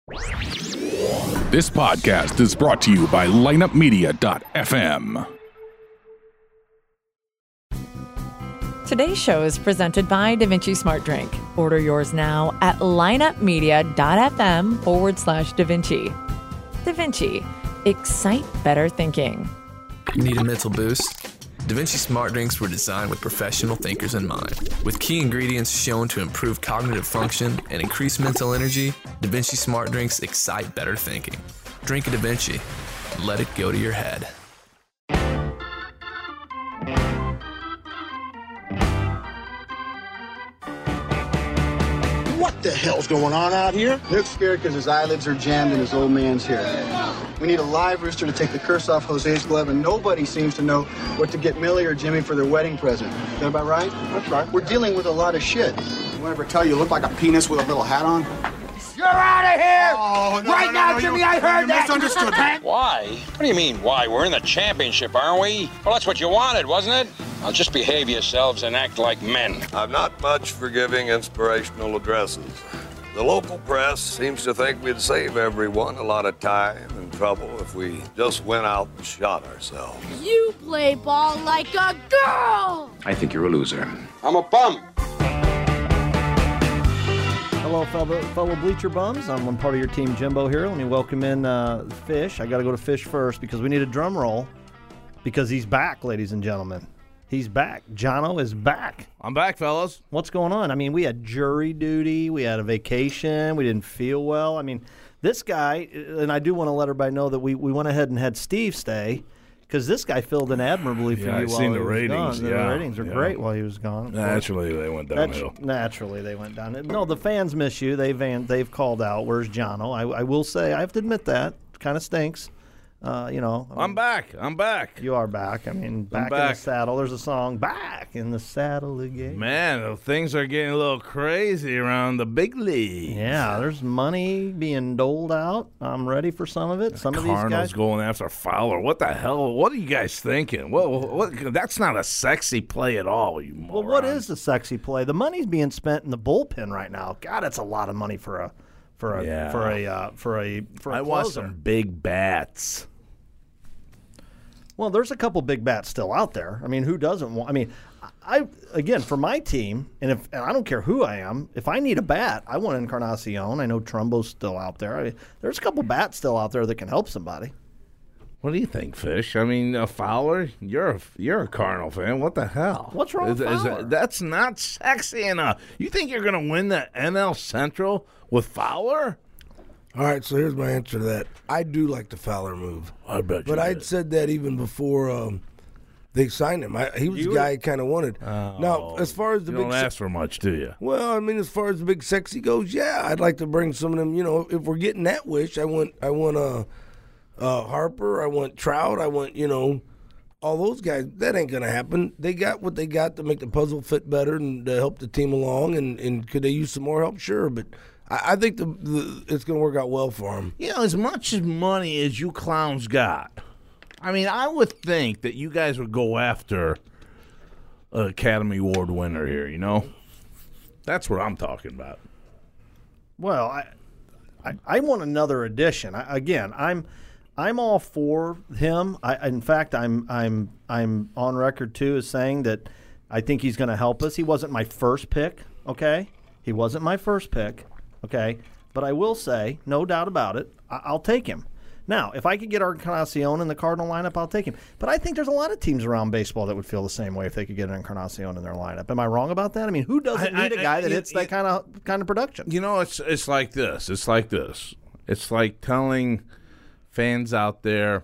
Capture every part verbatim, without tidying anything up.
This podcast is brought to you by lineup media dot f m. Today's show is presented by DaVinci Smart Drink. Order yours now at lineup media dot f m forward slash DaVinci. DaVinci, excite better thinking. Need a mental boost? DaVinci Smart Drinks were designed with professional thinkers in mind. With key ingredients shown to improve cognitive function and increase mental energy, DaVinci Smart Drinks excite better thinking. Drink a DaVinci. Let it go to your head. What the hell's going on out here? Nick's scared because his eyelids are jammed in his old man's hair. We need a live rooster to take the curse off Jose's glove, and nobody seems to know what to get Millie or Jimmy for their wedding present. Is that about right? That's right. We're dealing with a lot of shit. Anyone ever tell you you look like a penis with a little hat on? You're out of here! Oh, no, right no, now, no, Jimmy, you, I heard you that! misunderstood. Why? What do you mean, why? We're in the championship, aren't we? Well, that's what you wanted, wasn't it? Well, just behave yourselves and act like men. I'm not much for giving inspirational addresses. The local press seems to think we'd save everyone a lot of time and trouble if we just went out and shot ourselves. You play ball like a girl! I think you're a loser. I'm a bum. Hello, fellow, fellow Bleacher Bums. I'm one part of your team, Jimbo, here. Let me welcome in uh, Fish. I got to go to Fish first because we need a drum roll because he's back, ladies and gentlemen. He's back. Jono is back. I'm back, fellas. What's going on? I mean, we had jury duty. We had a vacation. We didn't feel well. I mean, this guy, and I do want to let everybody know that we, we went ahead and had Steve stay because this guy filled in admirably for yeah, you I've while seen he the was ratings. gone. Yeah, the ratings were yeah. great while he was gone. Naturally, they went downhill. Natu- naturally, they went down. No, the fans miss you. They've they've called out. Where's Jono? I, I will say, I have to admit that. Kind of stinks. Uh, you know, I mean, I'm back. I'm back. You are back. I mean, back, back in the saddle. There's a song, "Back in the Saddle Again." Man, things are getting a little crazy around the big leagues. Yeah, there's money being doled out. I'm ready for some of it. Some the of these Cardinals guys going after Fowler. What the hell? What are you guys thinking? What, what? That's not a sexy play at all. You morons. Well, what is the sexy play? The money's being spent in the bullpen right now. God, it's a lot of money for a for a yeah. for a uh, for a for a I closer. want some big bats. Well, there's a couple big bats still out there. I mean, who doesn't want? I mean, I again for my team, and if and I don't care who I am, if I need a bat, I want Encarnacion. I know Trumbo's still out there. I mean, there's a couple bats still out there that can help somebody. What do you think, Fish? I mean, uh, Fowler, you're a, you're a Cardinal fan. What the hell? What's wrong is, with is Fowler? That, that's not sexy enough. You think you're going to win the N L Central with Fowler? All right, so here's my answer to that. I do like the Fowler move. I bet you But I'd did. said that even before um, they signed him. I, he was You the guy I kind of wanted. Oh, now, as far as the you big don't se- ask for much, do you? well, I mean, as far as the big sexy goes, yeah, I'd like to bring some of them. You know, if we're getting that wish, I want, I want uh, uh, Harper, I want Trout, I want, you know, all those guys. That ain't gonna happen. They got what they got to make the puzzle fit better and to help the team along. And, and could they use some more help? Sure, but I, I think the, the it's gonna work out well for them. You know, as much as money as you clowns got, I mean, I would think that you guys would go after an Academy Award winner here, you know? That's what I'm talking about. Well, I I, I want another edition. I, again, I'm I'm all for him. I, in fact, I'm I'm I'm on record too as saying that I think he's going to help us. He wasn't my first pick, okay? He wasn't my first pick, okay? But I will say, no doubt about it, I, I'll take him. Now, if I could get Encarnacion in the Cardinal lineup, I'll take him. But I think there's a lot of teams around baseball that would feel the same way if they could get an Encarnacion in their lineup. Am I wrong about that? I mean, who doesn't I- need a I- guy I- that it- hits that it- kind of kind of production? You know, it's it's like this. It's like this. It's like telling fans out there,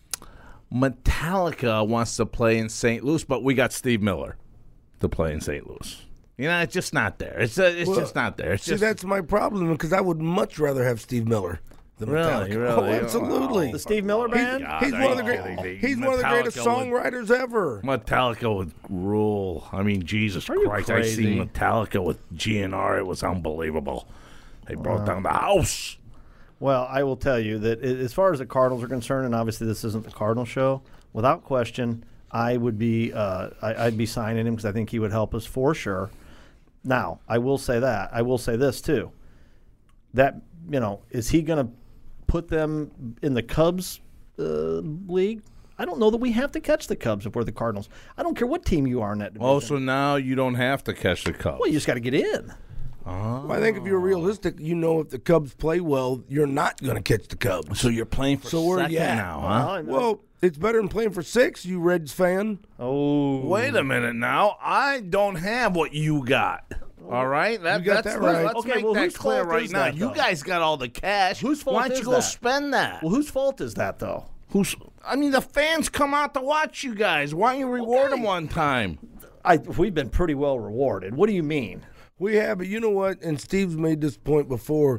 Metallica wants to play in Saint Louis, but we got Steve Miller to play in Saint Louis. You know, it's just not there. It's uh, it's Well, just not there. It's See, just, that's my problem because I would much rather have Steve Miller than Really? Metallica. Really? Oh, absolutely. The Steve Miller He- band? he's God, one of the are great, you kidding me? he's one of the greatest Metallica would- songwriters ever. Metallica would rule. I mean, Jesus Are you Christ. I crazy? seen Metallica with G N R. It was unbelievable. They brought down the house. Well, I will tell you that i- as far as the Cardinals are concerned, and obviously this isn't the Cardinal show, without question, I would be uh, I, I'd be signing him because I think he would help us for sure. Now, I will say that. I will say this too. that, you know, is he going to put them in the Cubs uh, league? I don't know that we have to catch the Cubs if we're the Cardinals. I don't care what team you are in that division. Oh, so now you don't have to catch the Cubs. Well, you just got to get in. Oh. Well, I think if you're realistic, you know if the Cubs play well, you're not going to catch the Cubs. So you're playing for so where second you at? now, huh? Well, Well, it's better than playing for six, you Reds fan. Oh. Wait a minute now. I don't have what you got. All right? That, You got that's that right. Let's Okay, make well, that whose clear fault right is now. that, You though? guys got all the cash. Whose fault Why don't is you go that? spend that? Well, whose fault is that, though? Who's? I mean, the fans come out to watch you guys. Why don't you reward them one time? I, we've been pretty well rewarded. What do you mean? We have, but you know what? And Steve's made this point before.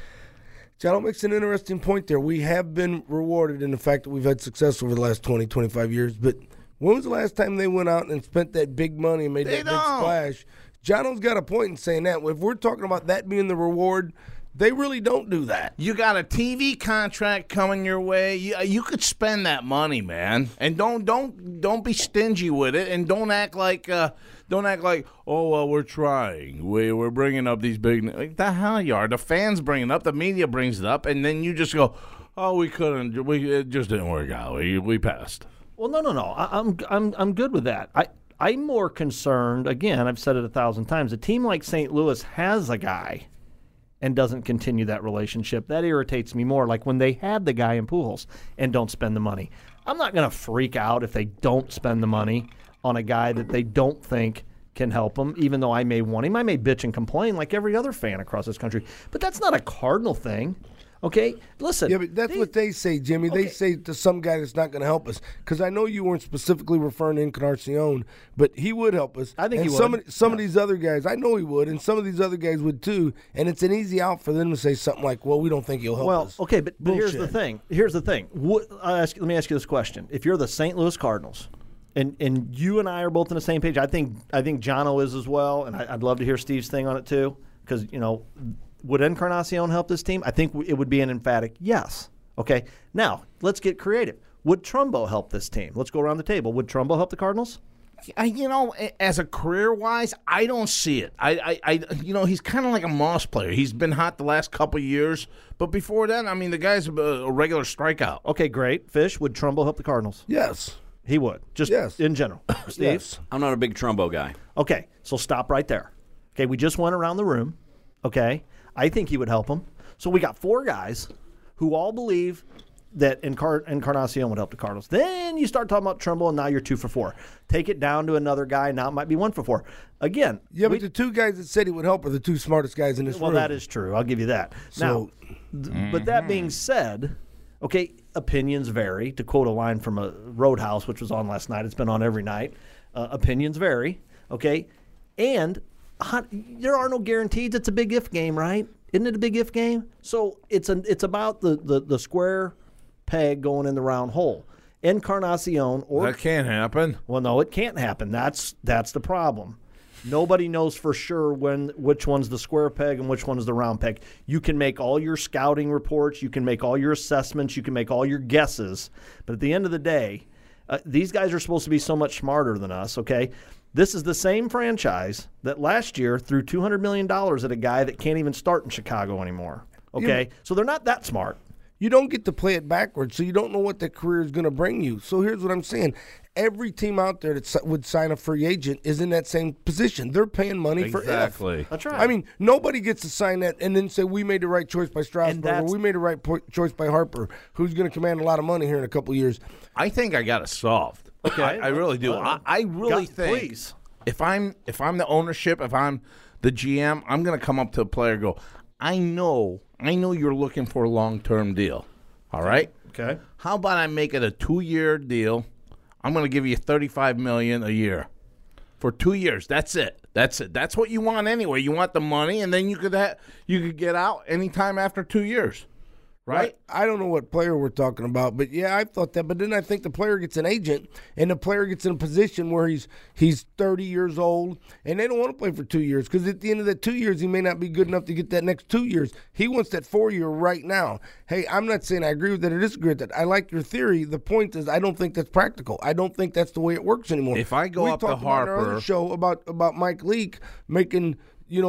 John makes an interesting point there. We have been rewarded in the fact that we've had success over the last twenty, twenty-five years. But when was the last time they went out and spent that big money and made They that don't. big splash? Jono's got a point in saying that. If we're talking about that being the reward, they really don't do that. You got a T V contract coming your way. You, you could spend that money, man, and don't don't don't be stingy with it, and don't act like uh, don't act like oh well we're trying. We we're bringing up these big. Like, the hell you are. The fans bring it up. The media brings it up, and then you just go, oh we couldn't. We it just didn't work out. We we passed. Well, no, no, no. I, I'm I'm I'm good with that. I I'm more concerned. Again, I've said it a thousand times. A team like Saint Louis has a guy and doesn't continue that relationship. That irritates me more. Like when they had the guy in Pujols and don't spend the money. I'm not going to freak out if they don't spend the money on a guy that they don't think can help them, even though I may want him. I may bitch and complain like every other fan across this country. But that's not a Cardinal thing. Okay, listen. Yeah, but that's they, what they say, Jimmy. Okay. They say to some guy that's not going to help us. Because I know you weren't specifically referring to Encarnacion, but he would help us. I think and he some would. Of, some Yeah. of these other guys, I know he would, and some of these other guys would too. And it's an easy out for them to say something like, "Well, we don't think he'll help well, us." okay, but, but here's the Bullshit. thing. Here's the thing. What, I'll ask, let me ask you this question: if you're the Saint Louis Cardinals, and and you and I are both on the same page, I think I think Jono is as well, and I, I'd love to hear Steve's thing on it too, because you know. Would Encarnacion help this team? I think it would be an emphatic yes. Okay, now let's get creative. Would Trumbo help this team? Let's go around the table. Would Trumbo help the Cardinals? I, you know, as a career-wise, I don't see it. I, I, I you know, he's kind of like a Moss player. He's been hot the last couple of years, but before that, I mean, the guy's a, a regular strikeout. Okay, great. Fish, would Trumbo help the Cardinals? Yes. He would. Just Yes. in general. Steve? Yes. I'm not a big Trumbo guy. Okay, so stop right there. Okay, we just went around the room. Okay, I think he would help them. So we got four guys who all believe that Encar- Encarnacion would help the Cardinals. Then you start talking about Trumbo, and now you're two for four. Take it down to another guy, now it might be one for four. Again, Yeah, we- but the two guys that said he would help are the two smartest guys in this well, room. that is true. I'll give you that. So- now, th- but that being said, okay, opinions vary. To quote a line from a Roadhouse, which was on last night, it's been on every night. Uh, opinions vary, okay? And hot, there are no guarantees. It's a big if game, right? Isn't it a big if game? So it's a, it's about the, the, the square peg going in the round hole. Encarnacion or That can't happen. well, no, it can't happen. That's that's the problem. Nobody knows for sure when which one's the square peg and which one's the round peg. You can make all your scouting reports, you can make all your assessments, you can make all your guesses, but at the end of the day, uh, these guys are supposed to be so much smarter than us, okay? This is the same franchise that last year threw two hundred million dollars at a guy that can't even start in Chicago anymore, okay? Yeah. So they're not that smart. You don't get to play it backwards, so you don't know what the career is going to bring you. So here's what I'm saying. Every team out there that si- would sign a free agent is in that same position. They're paying money for Exactly. if. That's right. I mean, nobody gets to sign that and then say, we made the right choice by Strasburg or that's- we made the right po- choice by Harper, who's going to command a lot of money here in a couple of years. I think I got it solved. Okay. I, I really do. I, I really Got- think please. if I'm if I'm the ownership, if I'm the G M, I'm going to come up to a player and go, I know, I know you're looking for a long-term deal. All right? Okay. How about I make it a two-year deal? I'm going to give you thirty-five million dollars a year for two years. That's it. That's it. That's what you want anyway. You want the money, and then you could ha- you could get out anytime after two years, right? I don't know what player we're talking about, but yeah, I thought that. But then I think the player gets an agent, and the player gets in a position where he's he's thirty years old, and they don't want to play for two years because at the end of that two years, he may not be good enough to get that next two years. He wants that four year right now. Hey, I'm not saying I agree with that or disagree with that. I like your theory. The point is, I don't think that's practical. I don't think that's the way it works anymore. If I go we up to talked about in our Harper- other show about about Mike Leake making you know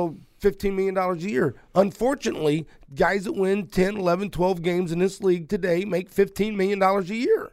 fifteen million dollars a year. Unfortunately, guys that win ten, eleven, twelve games in this league today make fifteen million dollars a year.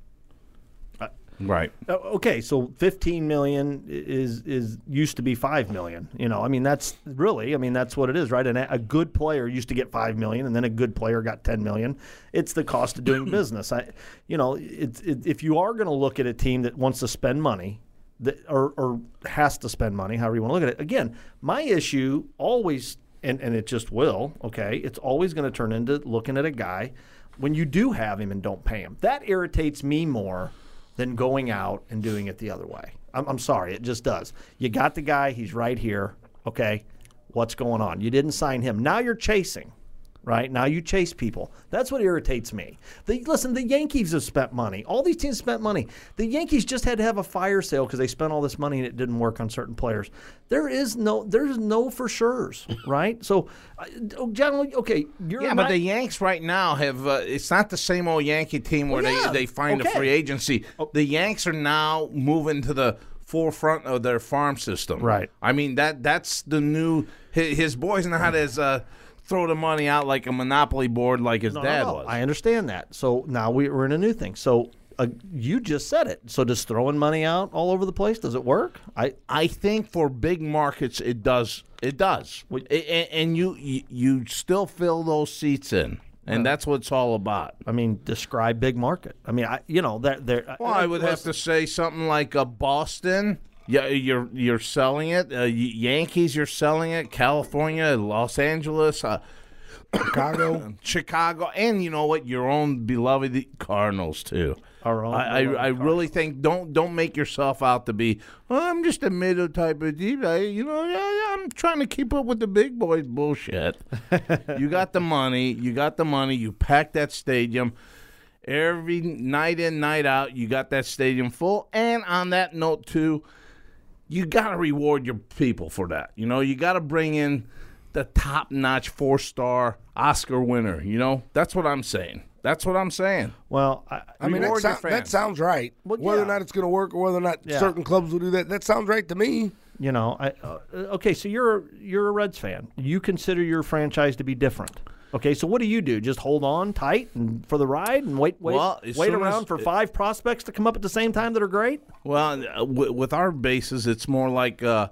Right. Uh, okay, so fifteen million is is used to be five million. You know, I mean that's really, I mean that's what it is, right? And a good player used to get five million, and then a good player got ten million. It's the cost of doing business. I, you know, it's it, if you are going to look at a team that wants to spend money, that or or has to spend money, however you want to look at it. Again, my issue always, and and it just will. Okay, it's always going to turn into looking at a guy when you do have him and don't pay him. That irritates me more than going out and doing it the other way. I'm, I'm sorry, it just does. You got the guy, he's right here, okay? What's going on? You didn't sign him. Now you're chasing, right? Now you chase people. That's what irritates me. The, listen, the Yankees have spent money. All these teams spent money. The Yankees just had to have a fire sale because they spent all this money and it didn't work on certain players. There is no, there's no for sures, right? So, uh, generally, okay, you're yeah, not, but the Yanks right now have. Uh, it's not the same old Yankee team where Well, yeah, they they find okay. a free agency. The Yanks are now moving to the forefront of their farm system. Right. I mean that that's the new. His, his boys know how to uh, throw the money out like a monopoly board, like his No, dad no, no. was. I understand that. So now we, we're in a new thing. So uh, you just said it. So does throwing money out all over the place, does it work? I I think for big markets it does. It does. We- and, and you, you you still fill those seats in, and that's what it's all about. I mean, describe big market. I mean, I you know that there. Well, I would have to say something like a Boston. Yeah, you're you're selling it. Uh, Yankees, you're selling it. California, Los Angeles, uh, Chicago, Chicago, and you know what? Your own beloved Cardinals too. Our own I, I, beloved I really think don't don't make yourself out to be. Oh, I'm just a middle type of team. I, you know, yeah, yeah, I'm trying to keep up with the big boys. Bullshit. You got the money. You got the money. You packed that stadium. Every night in, night out, you got that stadium full. And on that note, too, you got to reward your people for that. You know, you got to bring in the top-notch four-star Oscar winner. You know, that's what I'm saying. That's what I'm saying. Well, I, I mean, that, Reward your sou- that fans. sounds right. Well, whether yeah. or not it's going to work or whether or not Yeah. certain clubs will do that, that sounds right to me. you know, I uh, okay. So you're you're a Reds fan. You consider your franchise to be different. Okay, so what do you do? Just hold on tight and for the ride and wait, wait, Well, as wait soon around as- for five prospects to come up at the same time that are great? Well, uh, w- with our bases, it's more like uh,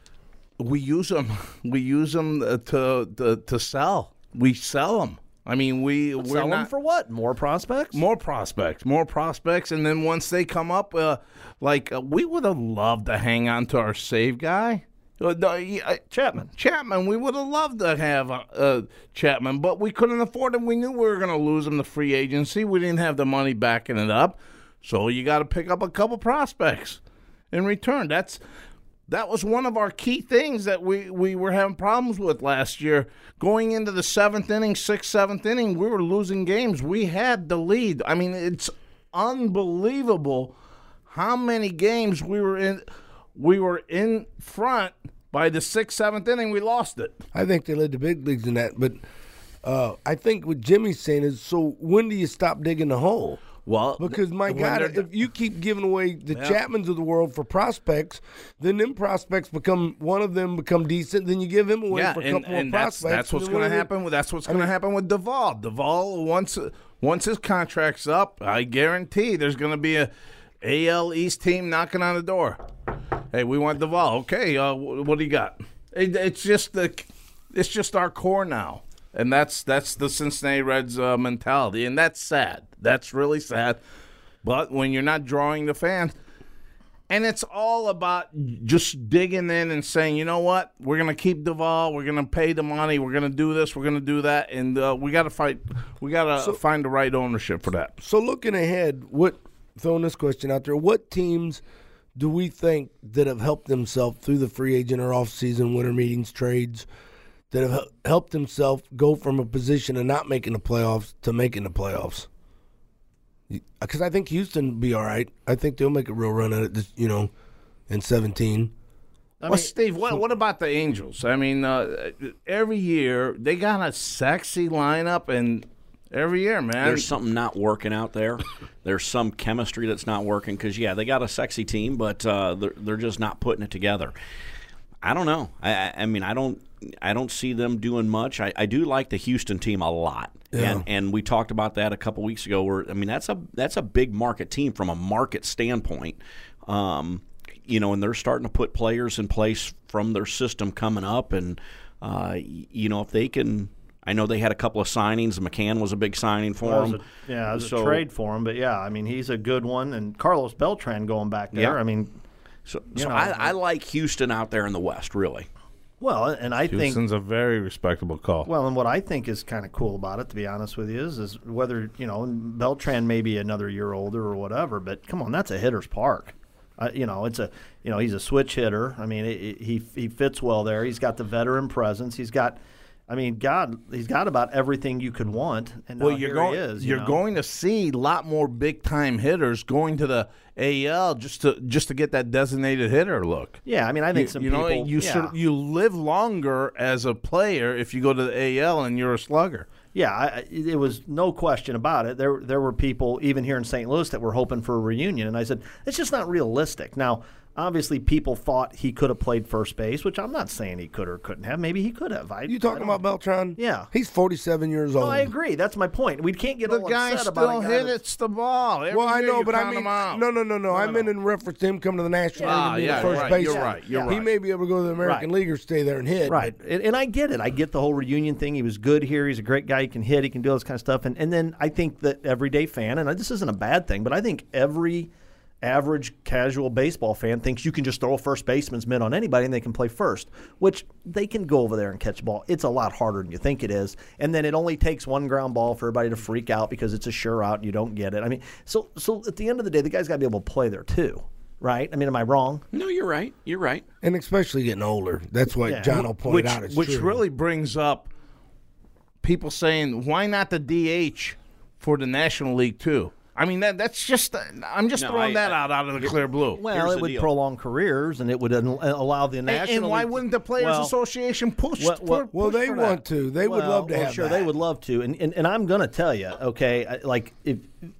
we use them. We use them to, to to sell. We sell them. I mean, we we're Sell them not for what? More prospects? more prospects, more prospects, and then once they come up, uh, like uh, we would have loved to hang on to our save guy. Uh, no, he- uh, Chapman. Chapman, we would have loved to have uh, uh, Chapman, but we couldn't afford him. We knew we were going to lose him to free agency. We didn't have the money backing it up, so you got to pick up a couple prospects in return. That's that was one of our key things that we, we were having problems with last year. Going into the seventh inning, sixth, seventh inning, we were losing games. We had the lead. I mean, it's unbelievable how many games we were in. We were in front. By the sixth, seventh inning, we lost it. I think they led the big leagues in that, but uh, I think what Jimmy's saying is, so when do you stop digging the hole? Well, Because, my when God, they're- if you keep giving away the Yeah. Chapmans of the world for prospects, then them prospects become, one of them become decent, then you give him away yeah, for a and, couple more and that's, prospects. that's what's and then going to one of them- happen. With, that's what's I going to mean- happen with Duvall. Duvall, once once his contract's up, I guarantee there's going to be a A L East team knocking on the door. Hey, we want Duvall. Okay, uh, wh- what do you got? It, it's just the, it's just our core now, and that's that's the Cincinnati Reds uh, mentality, and that's sad. That's really sad. But when you're not drawing the fans, and it's all about just digging in and saying, you know what, we're going to keep Duvall, we're going to pay the money, we're going to do this, we're going to do that, and uh, we got to fight, we got to So- find the right ownership for that. So looking ahead, what throwing this question out there, what teams do we think that have helped themselves through the free agent or off-season winter meetings, trades, that have hel- helped themselves go from a position of not making the playoffs to making the playoffs? Because I think Houston will be all right. I think they'll make a real run at it, this, you know, in seventeen. Well, Steve, what what about the Angels? I mean, uh, every year they got a sexy lineup, and every year, man, There's something not working out there. There's some chemistry that's not working because, yeah, they got a sexy team, but uh, they're, they're just not putting it together. I don't know. I, I I mean, I don't I don't see them doing much. I, I do like the Houston team a lot, Yeah. and and we talked about that a couple weeks ago. Where I mean, that's a that's a big market team from a market standpoint. Um, you know, and they're starting to put players in place from their system coming up, and uh, you know, if they can. I know they had a couple of signings. McCann was a big signing for Well, it them. was a- yeah, it was So- a trade for him, but yeah, I mean, he's a good one. And Carlos Beltran going back there, Yeah. I mean, So, you so know, I, I like Houston out there in the West, really. well, and I think Houston's a very respectable call. Well, and what I think is kind of cool about it, to be honest with you, is, is whether, you know, Beltran may be another year older or whatever, but come on, that's a hitter's park. Uh, you know, it's a, you know, he's a switch hitter. I mean, it, it, he he fits well there. He's got the veteran presence. He's got, I mean, God, he's got about everything you could want. And now well, you're here going, he is. You you're know? going to see a lot more big time hitters going to the A L just to just to get that designated hitter look. Yeah, I mean, I think you, some you know people. you yeah. sort of- you live longer as a player if you go to the A L and you're a slugger. Yeah, I, it was no question about it. There, there were people even here in Saint Louis that were hoping for a reunion, and I said it's just not realistic. Now, obviously, people thought he could have played first base, which I'm not saying he could or couldn't have. Maybe he could have. I, You talking I about Beltran? Yeah. He's forty-seven years old. No, I agree. That's my point. We can't get The all guy upset still about a guy that's- hits the ball. Every Well, I year know, you but I count mean, him out. no, no, no, no. I meant in reference to him coming to the National League Ah, and being yeah, the first right. baseman. You're right. You're He right. may be able to go to the American Right. League or stay there and hit. Right, but- and, and I get it. I get the whole reunion thing. He was good here. He's a great guy. He can hit. He can do all this kind of stuff. And and then I think that everyday fan, and this isn't a bad thing, but I think every average casual baseball fan thinks you can just throw a first baseman's mitt on anybody and they can play first, which they can go over there and catch a ball. It's a lot harder than you think it is. And then it only takes one ground ball for everybody to freak out because it's a sure out and you don't get it. I mean, so so at the end of the day, the guy's got to be able to play there too, right? I mean, am I wrong? No, you're right. You're right. And especially getting older. That's what Yeah. John will point which, out. It's which true. really brings up people saying, why not the D H for the National League too? I mean, that that's just, I'm just No, throwing I- that I- out out of the clear blue. Well, Here's it the would deal. prolong careers and it would al- allow the and, national. and why League- wouldn't the Players Well, Association push? Well, well, for, Well, push they for want that? to. They would Well, love to well, have sure, that. they would love to, and and, and I'm going to tell you, okay, I- like if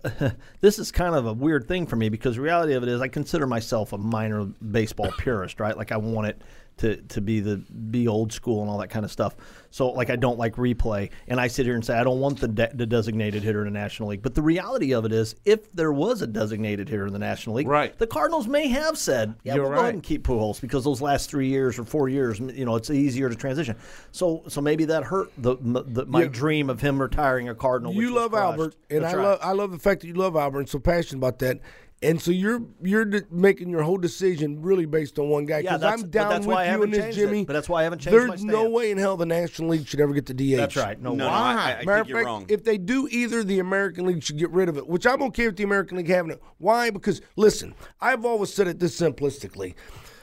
this is kind of a weird thing for me because the reality of it is I consider myself a minor baseball purist, right? Like I want it to to be the be old school and all that kind of stuff. So like I don't like replay, and I sit here and say I don't want the de- the designated hitter in the National League. But the reality of it is, if there was a designated hitter in the National League, Right. the Cardinals may have said, yeah, You're we'll go ahead right. and keep Pujols because those last three years or four years, you know, it's easier to transition. So so maybe that hurt the, the my Yeah. dream of him retiring a Cardinal. which You was love crushed. Albert, and That's I right. love I love the fact that you love Albert and so passionate about that. And so you're you're de- making your whole decision really based on one guy. Yeah, Because that's- I'm but down that's with why I you haven't in this, changed it. Jimmy. But that's why I haven't changed There's my no stance. way in hell the National League should ever get the D H. That's right. No, No, no, way. I, I, I Matter think of you're fact, wrong. if they do either, the American League should get rid of it, which I'm okay with the American League having it. Why? Because, listen, I've always said it this simplistically.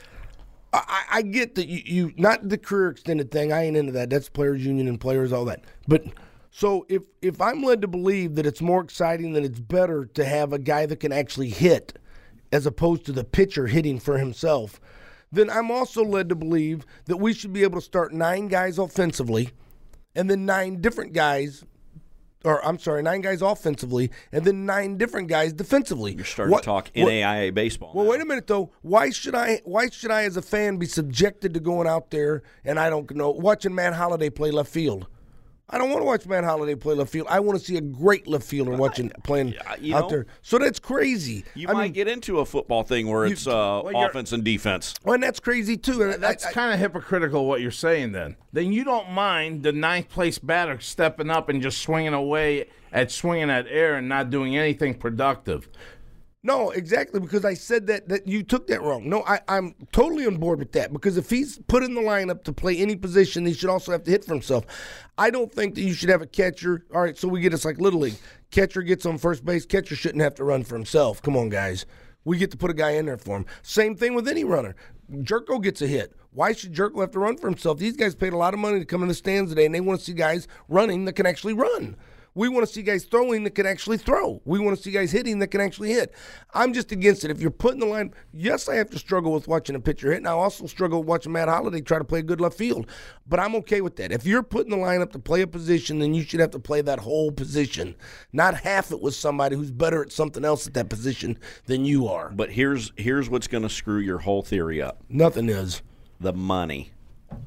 I, I I get that you, you, not the career extended thing. I ain't into that. That's players' union and players, all that. But so if, if I'm led to believe that it's more exciting, that it's better to have a guy that can actually hit as opposed to the pitcher hitting for himself, then I'm also led to believe that we should be able to start nine guys offensively and then nine different guys, or I'm sorry, nine guys offensively and then nine different guys defensively. You're starting What- to talk what- N A I A baseball. Well, now. wait a minute though. Why should I? Why should I, as a fan, be subjected to going out there and I don't know watching Matt Holliday play left field? I don't want to watch Matt Holliday play left field. I want to see a great left fielder watching playing you out know, there. So that's crazy. You I might mean, get into a football thing where You- it's uh, well, you're- offense and defense. well, and that's crazy too. And That's I, I, kind of hypocritical what you're saying then. Then you don't mind the ninth place batter stepping up and just swinging away at swinging at air and not doing anything productive. No, exactly, because I said that that you took that wrong. No, I, I'm totally on board with that, because if he's put in the lineup to play any position, he should also have to hit for himself. I don't think that you should have a catcher. All right, so we get it's like Little League. Catcher gets on first base. Catcher shouldn't have to run for himself. Come on, guys. We get to put a guy in there for him. Same thing with any runner. Jerko gets a hit. Why should Jerko have to run for himself? These guys paid a lot of money to come in the stands today, and they want to see guys running that can actually run. We want to see guys throwing that can actually throw. We want to see guys hitting that can actually hit. I'm just against it. If you're putting the line, yes, I have to struggle with watching a pitcher hit, and I also struggle with watching Matt Holliday try to play good left field. But I'm okay with that. If you're putting the lineup to play a position, then you should have to play that whole position, not half it with somebody who's better at something else at that position than you are. But here's here's what's going to screw your whole theory up. Nothing is. The money.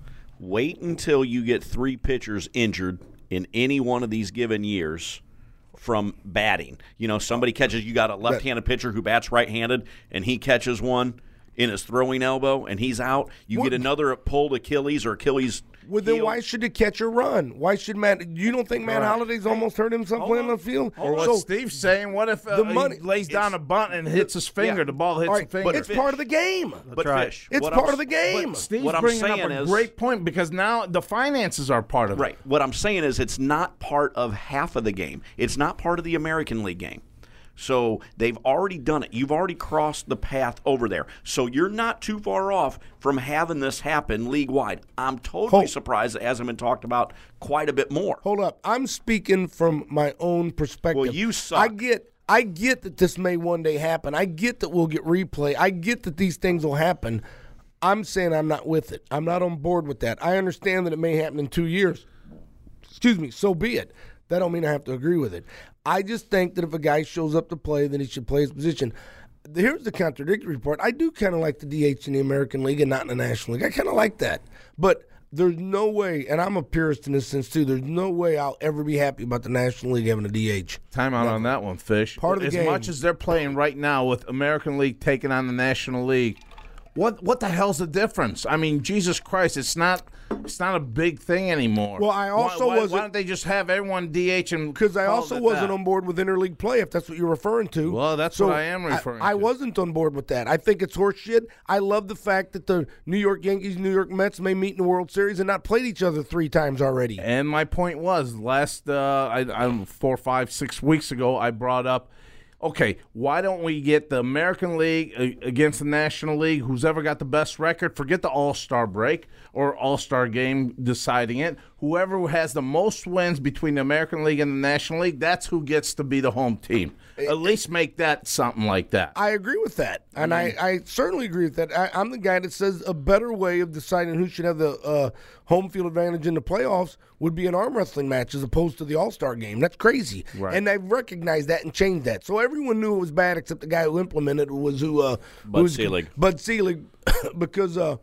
Wait until you get three pitchers injured in any one of these given years from batting. You know, somebody catches, you got a left-handed pitcher who bats right-handed, and he catches one in his throwing elbow, and he's out. You What? get another pulled Achilles or Achilles. Well, then heel. why should the catcher run? Why should Matt? You don't think Matt Right. Holliday's almost hurt himself playing on the field? Or what So, Steve's saying, what if uh, the money- he lays down a bunt and hits his finger, yeah. the ball hits all right, the finger? it's part of the game. But right. Fish, It's what part I'm- of the game. But Steve's What I'm bringing up saying a is- great point because now the finances are part of Right. it. What I'm saying is it's not part of half of the game. It's not part of the American League game. So they've already done it. You've already crossed the path over there. So you're not too far off from having this happen league-wide. I'm totally Hold. surprised it hasn't been talked about quite a bit more. Hold up, I'm speaking from my own perspective. Well, you suck. I get, I get that this may one day happen. I get that we'll get replay. I get that these things will happen. I'm saying I'm not with it. I'm not on board with that. I understand that it may happen in two years. Excuse me. So be it. That don't mean I have to agree with it. I just think that if a guy shows up to play, then he should play his position. Here's the contradictory part. I do kind of like the D H in the American League and not in the National League. I kind of like that. But there's no way, and I'm a purist in this sense too, there's no way I'll ever be happy about the National League having a D H. Time out on that one, Fish. Part of the as game. much as they're playing right now with American League taking on the National League, what what the hell's the difference? I mean, Jesus Christ, it's not it's not a big thing anymore. Well, I also why, why, wasn't- why don't they just have everyone D H and Because I call also it wasn't that? on board with interleague play, if that's what you're referring to. Well, that's what I am referring I, I to. wasn't on board with that. I think it's horseshit. I love the fact that the New York Yankees, New York Mets may meet in the World Series and not played each other three times already. And my point was last uh, I, I four, five, six weeks ago, I brought up, okay, why don't we get the American League uh, against the National League? Who's ever got the best record? Forget the All-Star break or All-Star game deciding it. Whoever has the most wins between the American League and the National League, that's who gets to be the home team. At least make that something like that. I agree with that, and I, I certainly agree with that. I, I'm the guy that says a better way of deciding who should have the uh, home field advantage in the playoffs would be an arm wrestling match as opposed to the All-Star game. That's crazy, Right. and they've recognized that and changed that. So everyone knew it was bad except the guy who implemented it was who uh, Bud who was- Selig. Bud Selig, because uh,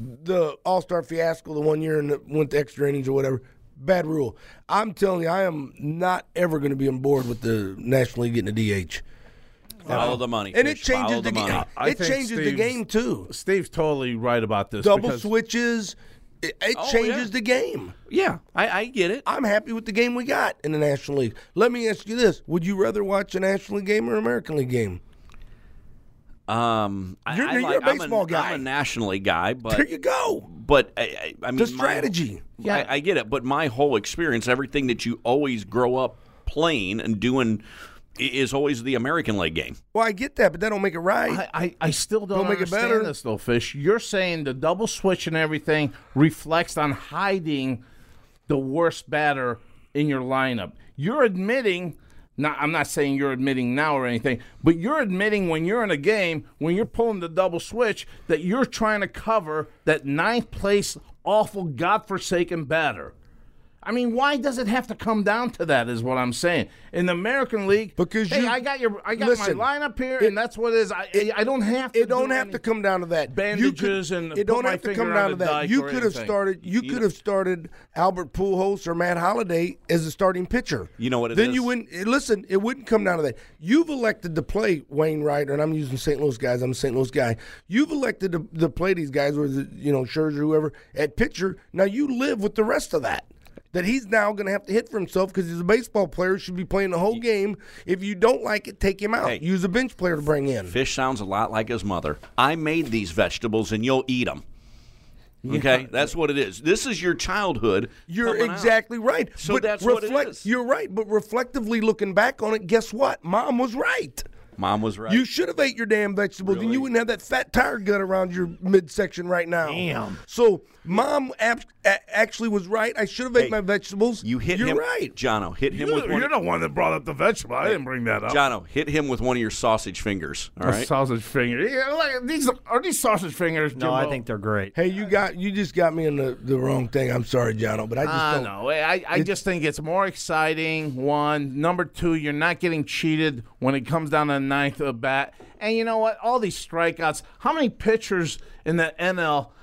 the All-Star fiasco the one year and it went to extra innings or whatever. Bad rule. I'm telling you, I am not ever going to be on board with the National League getting a D H. Follow the money. And it Fish. Follow changes the, money. game. I It think changes the Steve's- game too. Steve's totally right about this. Double because switches. It, it Oh, changes yeah. the game. Yeah, I, I get it. I'm happy with the game we got in the National League. Let me ask you this: would you rather watch a National League game or an American League game? Um, I- You're- I you're like, a baseball I'm a, guy. I'm a National League guy, but There you go. But I, I, I mean, The my- strategy. yeah, I, I get it. But my whole experience, everything that you always grow up playing and doing, i- is always the American League game. Well, I get that, but that don't make it right. I, I, I still don't, Don't make it understand better. this, though, Fish. You're saying the double switch and everything reflects on hiding the worst batter in your lineup. You're admitting, not, I'm not saying you're admitting now or anything, but you're admitting when you're in a game, when you're pulling the double switch, that you're trying to cover that ninth place, awful, godforsaken batter. I mean, why does it have to come down to that? Is what I'm saying. In the American League, Because hey, you- I got your, I got listen, my lineup here, it- and that's what it is. I, I don't have to. It don't do have any- to come down to that. bandages You could- and it put don't my have to finger come on down the to that. dike You or could have anything. started. You You could know- have started Albert Pujols or Matt Holliday as a starting pitcher. You know what it then is? you wouldn't eh, listen. It wouldn't come down to that. You've elected to play Wainwright, and I'm using Saint Louis guys. I'm a Saint Louis guy. You've elected to, to play these guys, or the, you know Scherzer, whoever at pitcher. Now you live with the rest of that. That he's now going to have to hit for himself because he's a baseball player, should be playing the whole game. If you don't like it, take him out. Hey. Use a bench player to bring in. Fish sounds a lot like his mother. I made these vegetables, and you'll eat them. Okay, that's what it is. This is your childhood. You're coming out. exactly right. So but that's what it reflect, is. You're right, but reflectively looking back on it, guess what? Mom was right. Mom was right. You should have ate your damn vegetables, and you wouldn't have that fat tire gut around your midsection right now. Damn. So mom ab- a- actually was right. I should have ate Hey, my vegetables. You hit You're him, right. Jono. Hit him You, with one. you're the one that brought up the vegetable. I didn't bring that up. Jono, hit him with one of your sausage fingers. All A right. sausage finger. Yeah, like, these are these sausage fingers. No, I Jimbo? think they're great. Hey, you got you just got me in the, the wrong thing. I'm sorry, Jono, but I just I don't. know. I, I just think it's more exciting. One, number two, you're not getting cheated when it comes down to the ninth of bat. And you know what? All these strikeouts. How many pitchers in the N L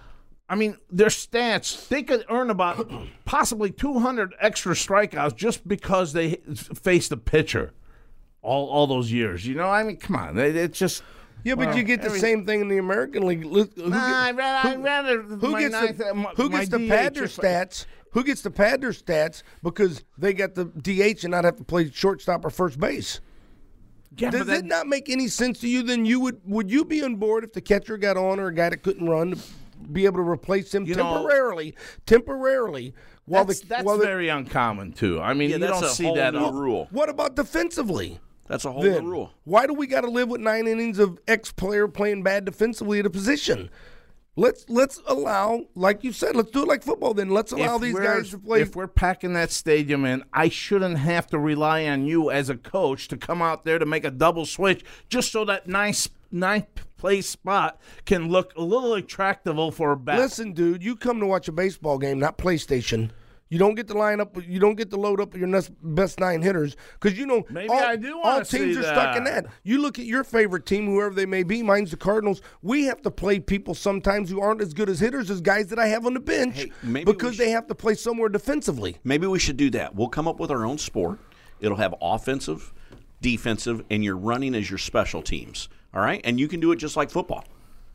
I mean, their stats, they could earn about possibly two hundred extra strikeouts just because they faced a pitcher all all those years. You know, I mean, come on. It, it's just... Yeah, but well, you get the every, same thing in the American League. Who, nah, get, I'd rather, who, I'd rather who my gets, ninth, the, my, who gets my to D H pad their if I- stats? Who gets to pad their stats because they got the D H and not have to play shortstop or first base? Yeah, Does but it not make any sense to you? Then you would would you be on board if the catcher got on or a guy that couldn't run to be able to replace him You know, temporarily? temporarily, while That's, the that's while the, very uncommon, too. I mean, Yeah, you that's don't a see whole that. new all- rule. What about defensively? That's a whole Then new rule. why do we got to live with nine innings of X player playing bad defensively at a position? Let's let's allow, like you said, let's do it like football. Then let's allow If these we're- guys to play. If we're packing that stadium in, I shouldn't have to rely on you as a coach to come out there to make a double switch just so that nice ninth place spot can look a little attractive for a bat. Listen, dude, you come to watch a baseball game, not PlayStation. You don't get to line up. You don't get to load up your best, best nine hitters because you know Maybe all, I do all wanna teams see are stuck in that. that. You look at your favorite team, whoever they may be. Mine's the Cardinals. We have to play people sometimes who aren't as good as hitters as guys that I have on the bench Hey, maybe we because should- they have to play somewhere defensively. Maybe we should do that. We'll come up with our own sport. It'll have offensive, defensive, and you're running as your special teams. All right? And you can do it just like football.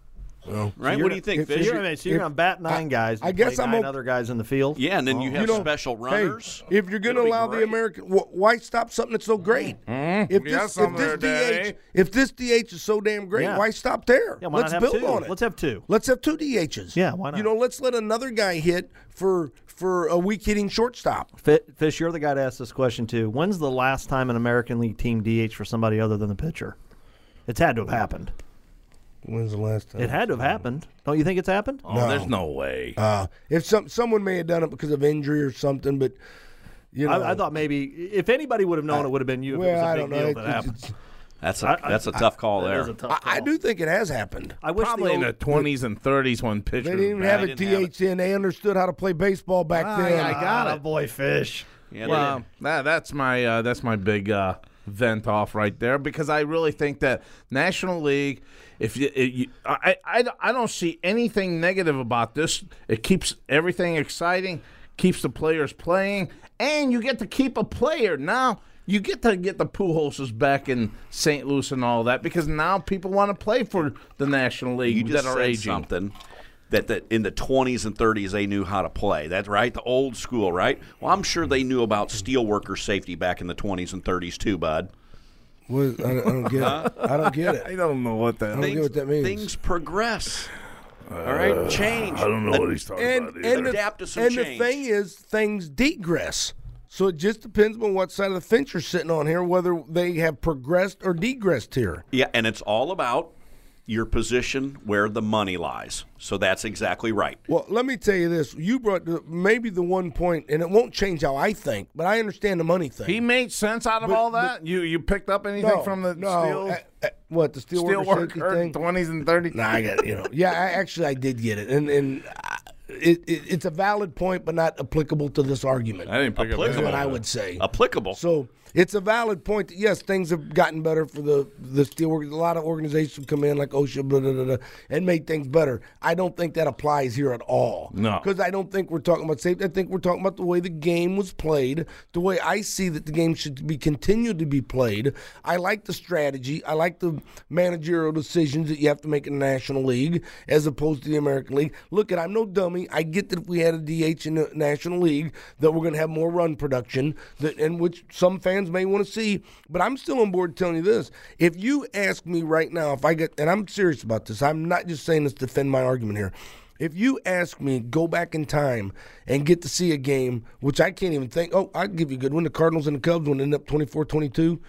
Well, Right? So What do you think, So Fish? you're, gonna- so you're if- going to bat nine guys. And I guess play I'm nine o- other guys in the field. Yeah, and then you have You know, special runners. Hey, if you're going to It'll be allow the great. American, wh- why stop something that's so great? Mm-hmm. If We got this, some if this there, D H, Daddy. if this D H is so damn great, Yeah. why stop there? Yeah, why let's not have build two? on it. Let's have two. Let's have two D Hs. Yeah, why not? You know, let's let another guy hit for for a weak hitting shortstop. Fi- Fish, you're the guy to ask this question too. When's the last time an American League team D H for somebody other than the pitcher? It's had to have happened. When's the last time? It had to have happened. Don't you think it's happened? Oh, there's no way. Uh, if some someone may have done it because of injury or something, but you know, I, I thought maybe if anybody would have known, it would have been you. If well, it was a I big don't know. deal It- that it's- happened. it's- That's a I- I- that's a tough call That there. is a tough I, call. I do think it has happened. I wish Probably the in old, the twenties and thirties when pitchers. They didn't even have They a didn't have D H in. They understood how to play baseball back Ah, then. I got Ah, it. boy, Fish. Yeah, they Well, did. that, that's my uh, that's my big uh, vent off right there because I really think that National League. If you, it, you I, I I don't see anything negative about this. It keeps everything exciting, keeps the players playing, and you get to keep a player now. You get to get the Pujolses back in Saint Louis and all that because now people want to play for the National League you just that are said aging. something that, that in the twenties and thirties they knew how to play. That's right, the old school, right? Well, I'm sure they knew about steelworker safety back in the twenties and thirties too, bud. What? I, don't, I don't get it. I don't get it. I don't know what that. I don't get what that means. Things progress. All right, change. I don't know what he's talking and, about. and, the, Adapt to some and the change. thing is, things degress. So it just depends on what side of the fence you're sitting on here, whether they have progressed or degressed here. Yeah, and it's all about your position where the money lies. So that's exactly right. Well, let me tell you this. You brought the, maybe the one point, and it won't change how I think, but I understand the money thing. He made sense out of But- all that. You you picked up anything no, from the no, steel uh, uh, what, the steel, steel worker safety worker thing? twenties and thirties? Nah, I got it, you know. Yeah, I, actually, I did get it. And, and uh, it, it, it's a valid point, but not applicable to this argument. I didn't pick up That's any what of I that. would say. Applicable. So it's a valid point that, yes, things have gotten better for the the steel workers. A lot of organizations have come in like OSHA blah, blah, blah, blah, and made things better. I don't think that applies here at all. No. Because I don't think we're talking about safety. I think we're talking about the way the game was played, the way I see that the game should be continued to be played. I like the strategy. I like the managerial decisions that you have to make in the National League as opposed to the American League. Look, at I'm no dummy. I get that if we had a D H in the National League, that we're going to have more run production, that and which some fans may want to see. But I'm still on board telling you this. If you ask me right now, if I get, and I'm serious about this, I'm not just saying this to defend my argument here. If you ask me, go back in time and get to see a game, which I can't even think, oh, I'll give you a good one. The Cardinals and the Cubs when ended up twenty-four twenty-two.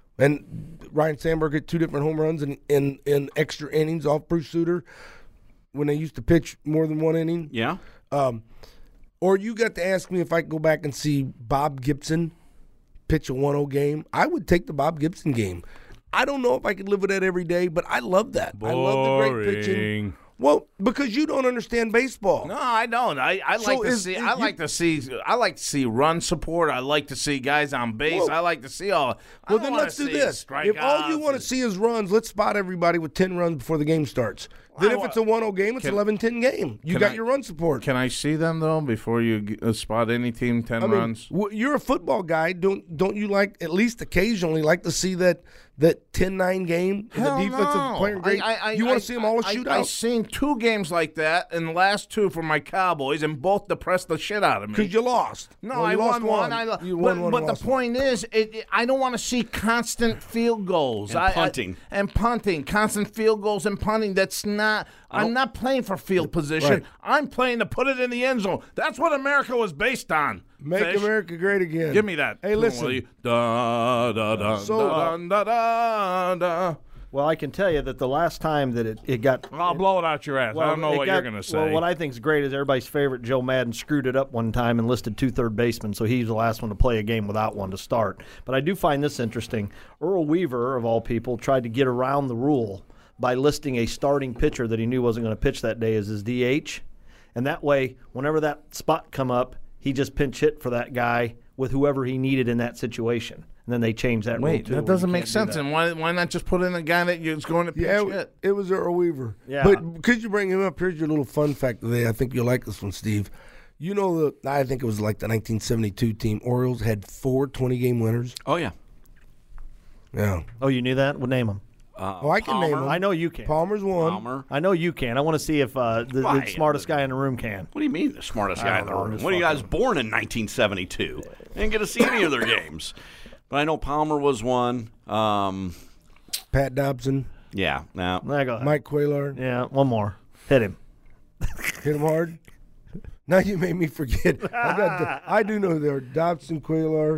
And Ryan Sandberg hit two different home runs in, in, in extra innings off Bruce Sutter when they used to pitch more than one inning. Yeah. Um, or you got to ask me if I could go back and see Bob Gibson pitch a one oh game. I would take the Bob Gibson game. I don't know if I could live with that every day, but I love that. I love the great pitching. Well, because you don't understand baseball. No, I don't. I, I So like to is- see. is I you- like to see. I like to see run support. I like to see guys on base. Well- I like to see all. I Well, don't then wanna let's do see this. If all you strikeouts want to and- see is runs, let's spot everybody with ten runs before the game starts. Then I if wa- it's a one oh game, it's Can- eleven ten game. You can got I- your run support. Can I see them though before you g- uh, spot any team ten I mean, runs? w- you're a football guy. Don't don't you like at least occasionally like to see that that ten nine game? and Hell the defensive no. player great. I, I, you I, want to see them all a I, shootout? I, I've seen two games like that, and the last two for my Cowboys, and both depressed the shit out of me. Because you lost. No, Well, I you won lost one. one. I lo- You but won one, but the lost one. point is, it, it- I don't want to see constant field goals And I- I- punting. and punting, constant field goals and punting. That's not. I'm not playing for field position. Right. I'm playing to put it in the end zone. That's what America was based on. Make Fish. America great again. Give me that. Hey, listen. Will you? Da da da So, da uh, da da da. Well, I can tell you that the last time that it, it got. I'll blow it out your ass. I don't know it what got- you're going to say. Well, what I think is great is everybody's favorite Joe Madden screwed it up one time and listed two third basemen, so he's the last one to play a game without one to start. But I do find this interesting. Earl Weaver, of all people, tried to get around the rule by listing a starting pitcher that he knew wasn't going to pitch that day as his D H. And that way, whenever that spot come up, he just pinch hit for that guy with whoever he needed in that situation. And then they changed that rule, Wait, too. that where doesn't you make can't do sense. that. And why why not just put in the guy that is going to pitch Yeah, it? it, it was Earl Weaver. Yeah. But because you bring him up, here's your little fun fact today. I think you'll like this one, Steve. You know, the I think it was like the nineteen seventy-two team. Orioles had four twenty-game winners. Oh, yeah. Yeah. Oh, you knew that? Well, name them. Uh, Oh, I can name Palmer. them. I know you can. Palmer's one. Palmer. I know you can. I want to see if uh, the, the Why? smartest guy in the room can. What do you mean the smartest I guy don't in the know, I'm room? just What are you guys fucking- born in nineteen seventy-two? Didn't get to see any of their games. But I know Palmer was one. Um, Pat Dobson, yeah, now There you go. Mike Cuellar. Yeah, one more. Hit him. Hit him hard. Now you made me forget. I got. I do know there. Dobson, Cuellar,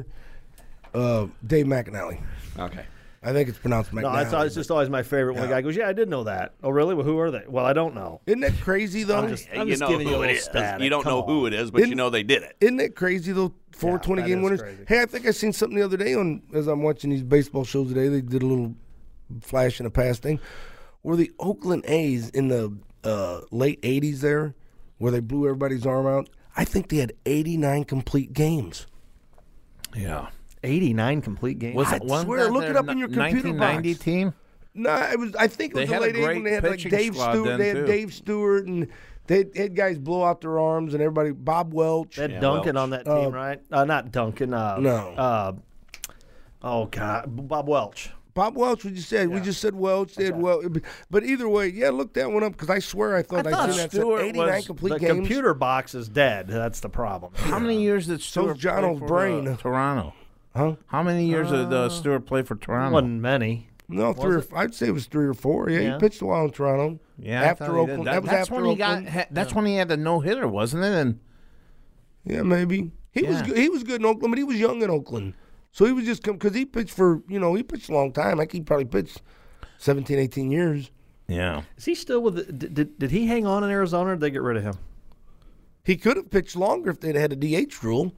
uh, Dave McAnally. okay. I think it's pronounced No, McAnally. it's, it's just always my favorite when a Yeah. guy goes, yeah, I did know that. Oh, really? Well, who are they? Well, I don't know. Isn't that crazy though? I'm just, I'm you just know giving you a who it little is. static. You don't Come know on. who it is, but Isn't- you know they did it. Isn't that crazy though? Four Yeah, twenty that game is winners. crazy. Hey, I think I seen something the other day on as I'm watching these baseball shows today. They did a little flash and a pass thing, where the Oakland A's in the uh, late eighties there, where they blew everybody's arm out. I think they had eighty-nine complete games. Yeah. eighty-nine complete games. Was I it one swear, look it up in your computer nineteen ninety box. team? No, it was. I think it They was the had a late eighties great when they had like pitching Dave squad Stewart. then, They had too. Dave Stewart, and they had, had guys blow out their arms, and everybody. Bob Welch. They had Yeah, Duncan Welch. on that Uh, team, right? Uh, not Duncan. Uh, No. Uh, oh, God. Bob Welch. Bob Welch, we just said. We just said Welch. They had Welch. But either way, yeah, look that one up because I swear I thought I, thought seen that Stewart said eighty-nine was- complete the games. computer box is dead. That's the problem. How many years did Stewart John play O'Brien. for uh, Toronto? Huh? How many years did uh, Stewart play for Toronto? Wasn't many. No, three or it? I'd say it was three or four. Yeah, Yeah. he pitched a while in Toronto. Yeah, I after thought he did. Oakland. That- That, was that's after when he Oakland. got. Ha, that's when he had the no hitter, wasn't it? And Yeah, maybe he was Yeah. good. He was good in Oakland, but he was young in Oakland, so he was just because he pitched for you know he pitched a long time. Like he probably pitched seventeen, eighteen years. yeah, Is he still with the, did, did, did he hang on in Arizona or did they get rid of him? He could have pitched longer if they'd had a D H rule.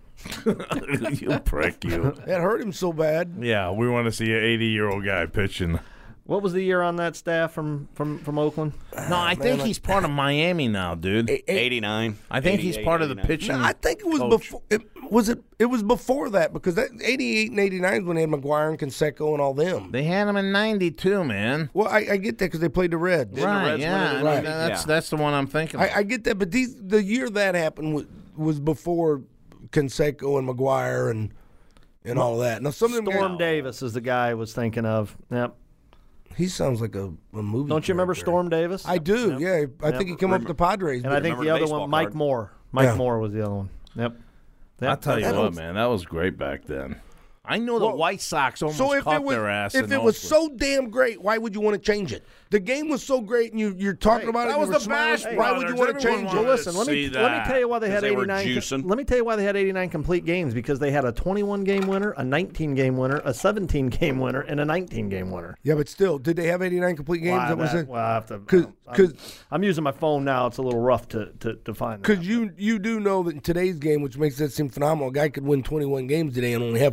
you prick, you. That hurt him so bad. Yeah, we want to see an eighty-year-old guy pitching. What was the year on that staff from, from, from Oakland? No, I think he's part of Miami now, dude. eighty-nine. I think he's part of the eighty-nine. pitching. No, I think it was coach. before. It, was it? It was before that because that eighty-eight and eighty-nine is when they had McGuire and Canseco and all them. They had him in ninety-two, man. Well, I, I get that because they played the Reds. Didn't the Right? Reds Yeah, win it I in mean, Right. that's Yeah. that's the one I'm thinking. I, of. I get that, but these the year that happened was, was before Canseco and McGuire and and all that. Now some of them Storm guys, Davis is the guy I was thinking of. Yep. he sounds like a, a movie. Don't you remember character. Storm Davis? I do. Yep. Yeah, I Yep. think he came up with the Padres. And I but- think Remember the the other baseball one, Mike card. Moore. Mike Yeah. Moore was the other one. Yep. Yep. I'll tell you That what, was- man, that was great back then. I know the Well, White Sox almost So if caught it was their ass. if in it was Oakland. so damn great, why would you want to change it? The game was so great, and you you're talking about that it. and was you were the smiling. Bash Why would you want to Brothers. change Everyone it? Well, listen, let me See let me that. tell you why they had Because they were eighty-nine. juicing. Let me tell you why they had eighty-nine complete games because they had a twenty-one game winner, a nineteen game winner, a seventeen game winner, and a nineteen game winner. Yeah, but still, did they have eighty-nine complete games? Wow, that was that- it. well, I have to. Cause, I'm, cause, I'm using my phone now. It's a little rough to to, to find. Because you you do know that in today's game, which makes that seem phenomenal, a guy could win twenty-one games today and only have four complete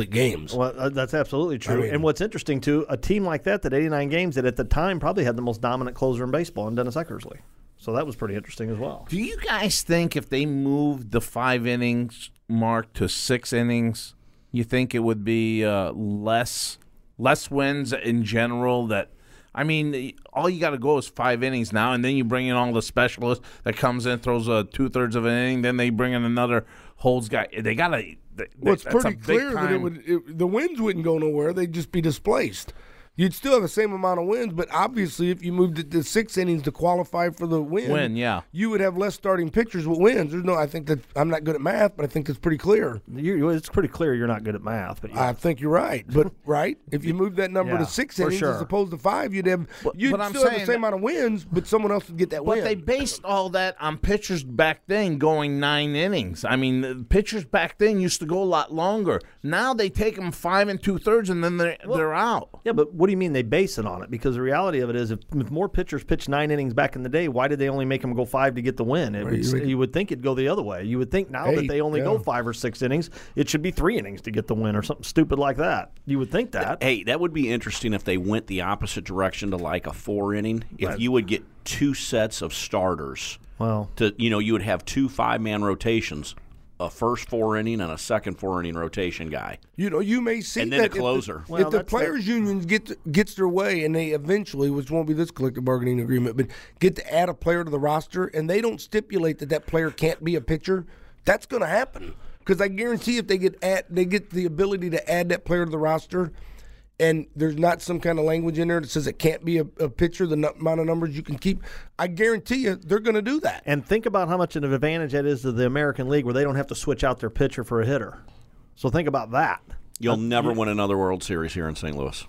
complete games. Well, uh, that's absolutely true. I mean, and what's interesting, too, a team like that, that eighty-nine games, that at the time probably had the most dominant closer in baseball in Dennis Eckersley. So that was pretty interesting as well. Do you guys think if they moved the five innings mark to six innings, you think it would be uh, less less wins in general? That I mean, all you got to go is five innings now, and then you bring in all the specialists that comes in, throws a two thirds of an inning, then they bring in another holds guy. They got to. Well, it's pretty clear that it would it, the wins wouldn't go nowhere; they'd just be displaced. You'd still have the same amount of wins, but obviously if you moved it to six innings to qualify for the win, win, yeah. you would have less starting pitchers with wins. There's no, I think that I'm not good at math, but I think that's pretty clear. You, it's pretty clear you're not good at math. But I think you're right. But right, if you move that number yeah, to six innings sure. as opposed to five, you'd have but, you'd but still have the same amount of wins, but someone else would get that but win. But they based all that on pitchers back then going nine innings. I mean, the pitchers back then used to go a lot longer. Now they take them five and two thirds, and then they're well, they're out. Yeah, but what do you mean they base it on it? Because the reality of it is, if, if more pitchers pitched nine innings back in the day, why did they only make them go five to get the win? It right, would, you would think it'd go the other way. You would think now Eight, that they only yeah. go five or six innings, it should be three innings to get the win or something stupid like that. You would think that. Hey, that would be interesting if they went the opposite direction to like a four inning. If Right. you would get two sets of starters, well, to you know, you would have two five man rotations. A first four inning and a second four inning rotation guy. You know, you may see and then that a closer. If the, well, if the players' unions get gets their way, and they eventually, which won't be this collective bargaining agreement, but get to add a player to the roster, and they don't stipulate that that player can't be a pitcher, that's going to happen. Because I guarantee, if they get add, they get the ability to add that player to the roster, and there's not some kind of language in there that says it can't be a, a pitcher, the n- amount of numbers you can keep, I guarantee you they're going to do that. And think about how much of an advantage that is to the American League, where they don't have to switch out their pitcher for a hitter. So think about that. You'll uh, never yeah. win another World Series here in Saint Louis.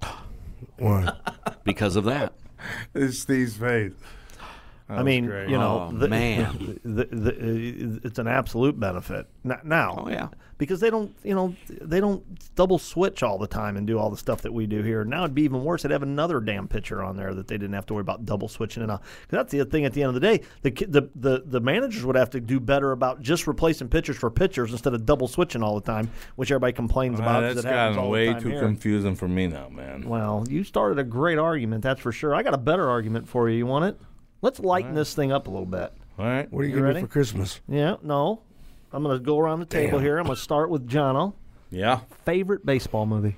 Why? Because of that. It's Steve's face. I mean, great. you know, Oh, the, man. the, the, the, it's an absolute benefit. Now, Oh, yeah. because they don't, you know, they don't double switch all the time and do all the stuff that we do here. Now it'd be even worse. They'd have another damn pitcher on there that they didn't have to worry about double switching and all. Because that's the thing. At the end of the day, the, the the the managers would have to do better about just replacing pitchers for pitchers instead of double switching all the time, which everybody complains Uh, about. 'cause that's it happens gotten all way the time too here. confusing for me now, man. Well, you started a great argument, that's for sure. I got a better argument for you. You want it? Let's lighten this thing up a little bit. All right. What are you, You going to ready? do for Christmas? Yeah, no. I'm going to go around the table Damn. here. I'm going to start with Jono. Yeah. Favorite baseball movie?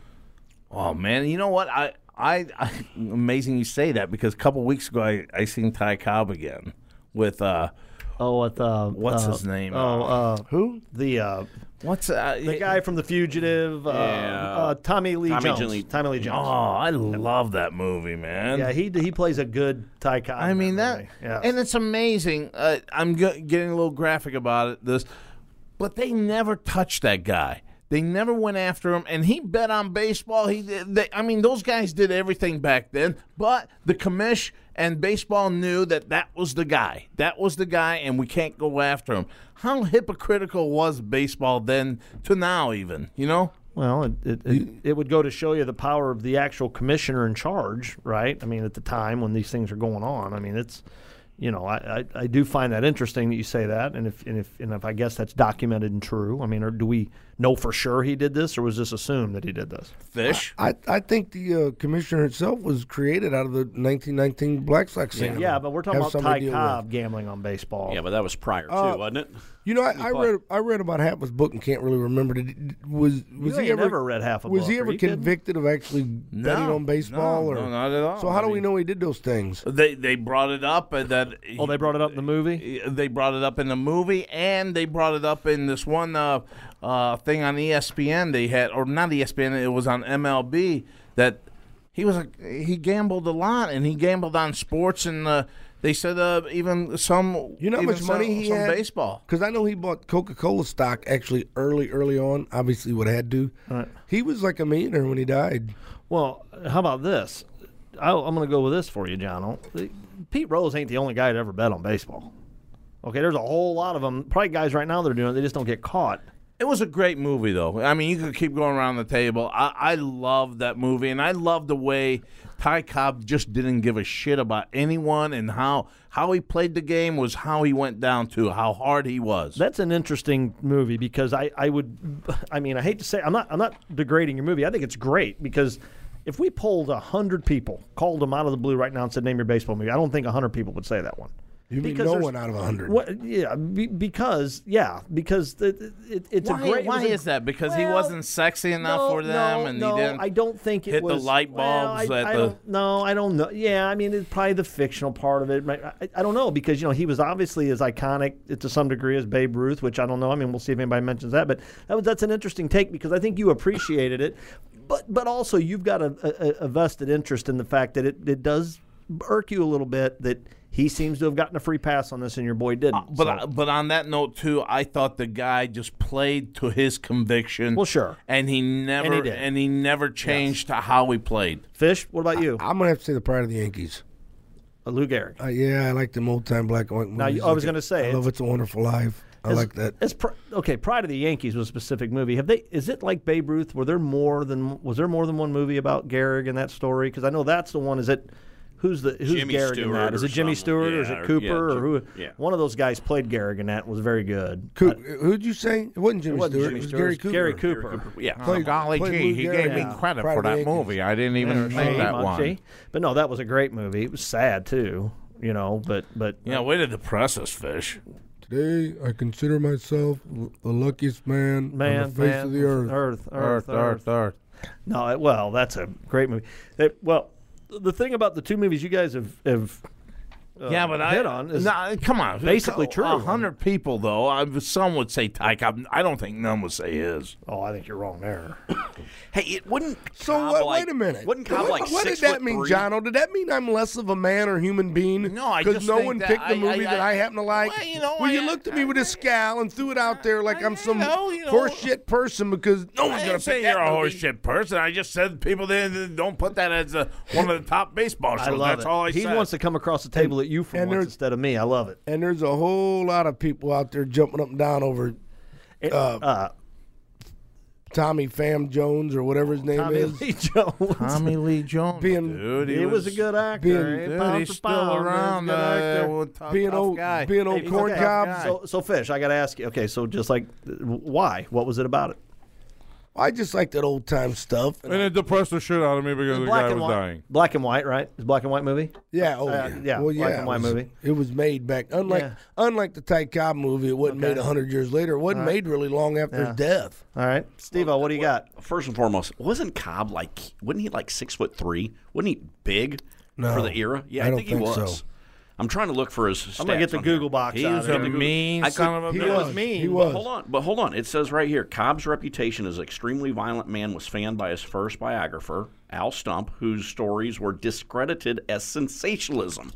Oh man, you know what? I, I, I amazing you say that, because a couple weeks ago I, I seen Ty Cobb again with uh Oh, at the what's uh, his name? Oh, uh, Who? the uh, What's uh, the guy from The Fugitive? Uh, Yeah. uh, Tommy Lee Tommy Jones. Lee- Tommy Lee Oh, Jones. I love that movie, man. Yeah, he he plays a good Ty Cobb. I in mean that, movie. Yeah. and it's amazing. Uh, I'm g- getting a little graphic about it. This, but they never touched that guy. They never went after him, and he bet on baseball. He, did, they, I mean, those guys did everything back then. But the commish and baseball knew that that was the guy. That was the guy, and we can't go after him. How hypocritical was baseball then to now, even? You know. Well, it it, it it would go to show you the power of the actual commissioner in charge, right? I mean, at the time when these things are going on, I mean, it's, you know, I, I, I do find that interesting that you say that, and if and if and if I guess that's documented and true. I mean, or do we know for sure he did this, or was this assumed that he did this? Fish. I, I think the uh, commissioner itself was created out of the nineteen nineteen Black Sox Yeah, scandal. yeah, but we're talking Have about somebody Ty deal Cobb with. gambling on baseball. Yeah, but that was prior too, Uh, wasn't it? You know, I, I read I read about half his book and can't really remember. Did, was was You he ain't ever never read half a Was book. he Are ever you kidding? convicted of actually betting No, on baseball? no, or no, not at all. So how I do we mean- know he did those things? They they brought it up, and that Oh, they brought it up in the movie? They brought it up in the movie, and they brought it up in this one uh, uh, thing on E S P N. They had, or not E S P N, it was on M L B, that he was a, he gambled a lot, and he gambled on sports, and uh, they said uh, even some You know how even much money some, he some had? baseball. Because I know he bought Coca-Cola stock actually early, early on. Obviously, would have had to. Right. He was like a millionaire when he died. Well, how about this? I, I'm going to go with this for you, John. Pete Rose ain't the only guy that ever bet on baseball. Okay, there's a whole lot of them. Probably guys right now that are doing it. They just don't get caught. It was a great movie, though. I mean, you could keep going around the table. I, I love that movie, and I love the way Ty Cobb just didn't give a shit about anyone, and how how he played the game was how he went down to, how hard he was. That's an interesting movie because I, I would, I mean, I hate to say, I'm not I'm not degrading your movie. I think it's great because if we polled a hundred people, called them out of the blue right now and said, name your baseball movie, I don't think a hundred people would say that one. You mean because no there's- one out of a hundred? What, yeah, be, because yeah, because it, it, it's Why, a great. it why was a- is that? Because he well, wasn't sexy enough no, for them, no, and no, he didn't. I don't think it hit was the light well, bulbs I, at I the. don't, no, I don't know. Yeah, I mean, it's probably the fictional part of it. I, I don't know because you know he was obviously as iconic to some degree as Babe Ruth, which I don't know. I mean, we'll see if anybody mentions that, but that was that's an interesting take because I think you appreciated it, but but also you've got a, a, a vested interest in the fact that it, it does irk you a little bit that he seems to have gotten a free pass on this and your boy didn't. Uh, but so. I, but on that note too, I thought the guy just played to his conviction. Well, sure, and he never And he did. and he never changed to how he played. Fish, what about you? I, I'm gonna have to say the Pride of the Yankees. Uh, Lou Gehrig. Uh, yeah, I like them old time black and white movies. Now, you- I was gonna say, I love it's- It's a Wonderful Life. I As- like that. As pr- okay, Pride of the Yankees was a specific movie. Have they? Is it like Babe Ruth? Were there more than? Was there more than one movie about Gehrig in that story? Because I know that's the one. Is it? Who's the who's Jimmy Gehrig in Stewart that? Is or it Jimmy someone. Stewart or is Yeah, it or- Cooper yeah, or who? yeah. One of those guys played Gehrig in that. Was very good. Coo- Uh, who'd you say? It wasn't Jimmy it wasn't Stewart. Jimmy it was Stewart, Gary it was Cooper. Gary Cooper. Yeah. Oh, Played- golly played gee, Lou he Gehrig gave me in credit Pride for of the that Yankees. movie. I didn't even Yeah, make shame that on one. Shea. But no, that was a great movie. It was sad too. You know, but but Yeah, way to depress us, Fish. Today, I consider myself the luckiest man, man, on the face man, of the earth. earth, Earth, earth, Earth, Earth. No, it- well, that's a great movie. It- well, the thing about the two movies you guys have have uh, Yeah, but hit I, on is no, come on, basically true. A hundred people, though. I, some would say Ty Cobb. I don't think none would say his. Oh, I think you're wrong there. Hey, it wouldn't. So Cobb what, like, wait a minute. Wouldn't Cobb what like what six did that foot mean, three? Jono? Did that mean I'm less of a man or human being? No, I because just no think one that picked the I- movie I- that I- I happen to like. Well, you know, well, I- you looked at me with a scowl and threw it out there like I'm some know, you know. horseshit person because no I one's didn't gonna say pick you're that a movie. horseshit person. I just said people they, they don't put that as a, one of the top baseball shows. I love That's it. all I he said. wants to come across the table at you for and once there's- instead of me. I love it. And there's a whole lot of people out there jumping up and down over It- uh, uh, Tommy Pham Jones or whatever his name Tommy is. Lee Jones. Tommy Lee Jones, Being- dude, he, was, a good actor. being- eh? Dude, Pound he's for still pound, around. he's a good actor. Uh, well, tough, being tough old, guy. being old Hey, corn okay. cob. So, so Fish, I got to ask you. Okay, so just like, uh, why? What was it about it? I just like that old time stuff. And it depressed the shit out of me because the black guy and was white. dying. Black and white, right? It's a black and white movie. Yeah, oh Uh, yeah, yeah, well, yeah, black and white it was, movie. It was made back, unlike Yeah. unlike the Ty Cobb movie. It wasn't Okay. made a hundred years later. It wasn't All right. made really long after Yeah. his death. All right, Steve-O, what do you got? First and foremost, wasn't Cobb like? Wasn't he like six foot three? Wasn't he big No, for the era? Yeah, I I, don't think, think he was. so. I'm trying to look for his. I'm gonna stats get the on here. Google box He out. was here. a mean I could- son of a he bitch. was mean. He But was. hold on, but hold on. It says right here, Cobb's reputation as an extremely violent man was fanned by his first biographer, Al Stump, whose stories were discredited as sensationalism.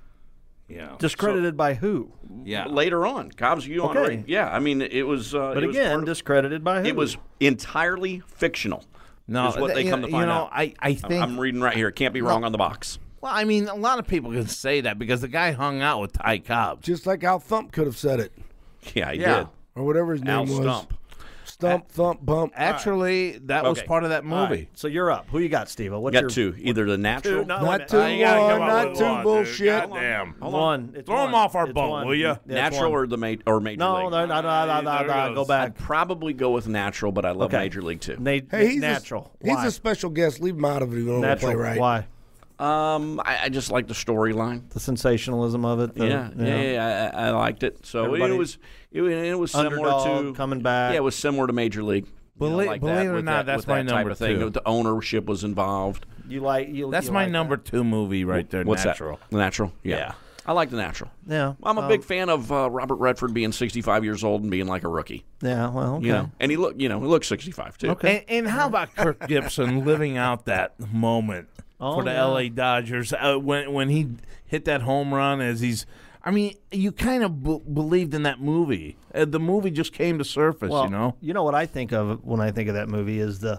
Yeah. Discredited by who? Yeah. Later on, Cobb's you on Okay. right? Yeah, I mean it was. Uh, But it was again, part of- discredited by who? it was entirely fictional. No, is what they you come know- to find you know, out. I, I think. I'm reading right here. It can't be wrong on the box. Well, I mean, a lot of people can say that because the guy hung out with Ty Cobb. Just like Al Thump could have said it, Yeah, he Yeah. did. or whatever his name Al was. Stump. Stump, thump, bump. Actually, that was Okay. part of that All right, movie. so you're up. Who you got, Steve-O? What's Got your two. Either the natural. Two, no, Not wait a two, minute. you gotta one, come up not with two one, dude. bullshit. Goddamn. One. It's Throw one. him off our It's boat, one. will ya? Yeah, it's Natural one. or the ma- or major No, league? no, no, no, no, no, There no, it go goes. back. I'd probably go with natural, but I love Okay. major league too. Na- Hey, he's natural. A, he's Why? a special guest. Leave him out of it. If you don't want to natural. play right. Why? Um, I, I just like the storyline. The sensationalism of it. The, Yeah, you know. yeah, yeah, I, I liked it. So Everybody- it was, it, it was similar Underdog to coming back. Yeah, it was similar to major league. You know, Believe- like believe that, it or with not, that, that's with my that type number of thing. two. The ownership was involved. You like you. That's you my like number that. two movie right there. What's Natural. that? The natural. Yeah. Yeah. I like the natural. Yeah, I'm a um, big fan of uh, Robert Redford being sixty-five years old and being like a rookie. Yeah, well, okay. You know, and he look, you know, he looks sixty-five too. Okay. And, and how about Kirk Gibson living out that moment Oh, for the yeah. L A Dodgers uh, when when he hit that home run as he's I mean, you kind of b- believed in that movie. Uh, the movie just came to surface, well, you know? You know what I think of when I think of that movie is the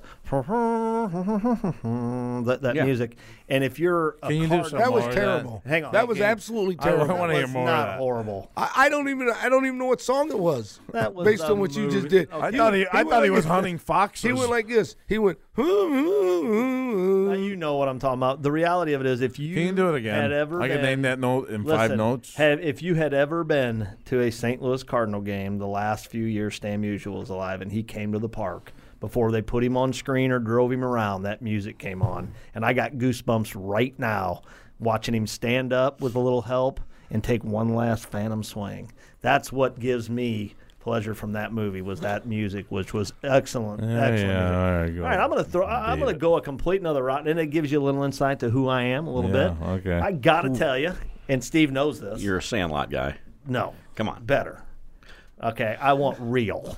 that, that Yeah. music. And if you're a Can you do Cardinal- some That more was of terrible. Hang on. That was absolutely terrible. I wanna That hear was more of not that. horrible. I, I don't even I don't even know what song it was. That was based the on what you movie. just did. Okay. I thought he, I went thought he like was this. hunting foxes. He went like this. He went. Now, you know what I'm talking about. The reality of it is, if you Can you do it again? had ever I can been, name that note in five listen, notes. Have, if you had ever been to a Saint Louis Cardinal game the last few years Stan Musial was alive, and he came to the park before they put him on screen or drove him around, that music came on, and I got goosebumps right now watching him stand up with a little help and take one last phantom swing. That's what gives me pleasure from that movie, was that music, which was excellent, Yeah, excellent yeah, music. all right, go All right, I'm gonna throw. I- I'm Beat gonna it. go a complete another route, and it gives you a little insight to who I am a little Yeah, bit. okay. I gotta tell you, and Steve knows this. You're a Sandlot guy. No, Come on. better. Okay, I want real.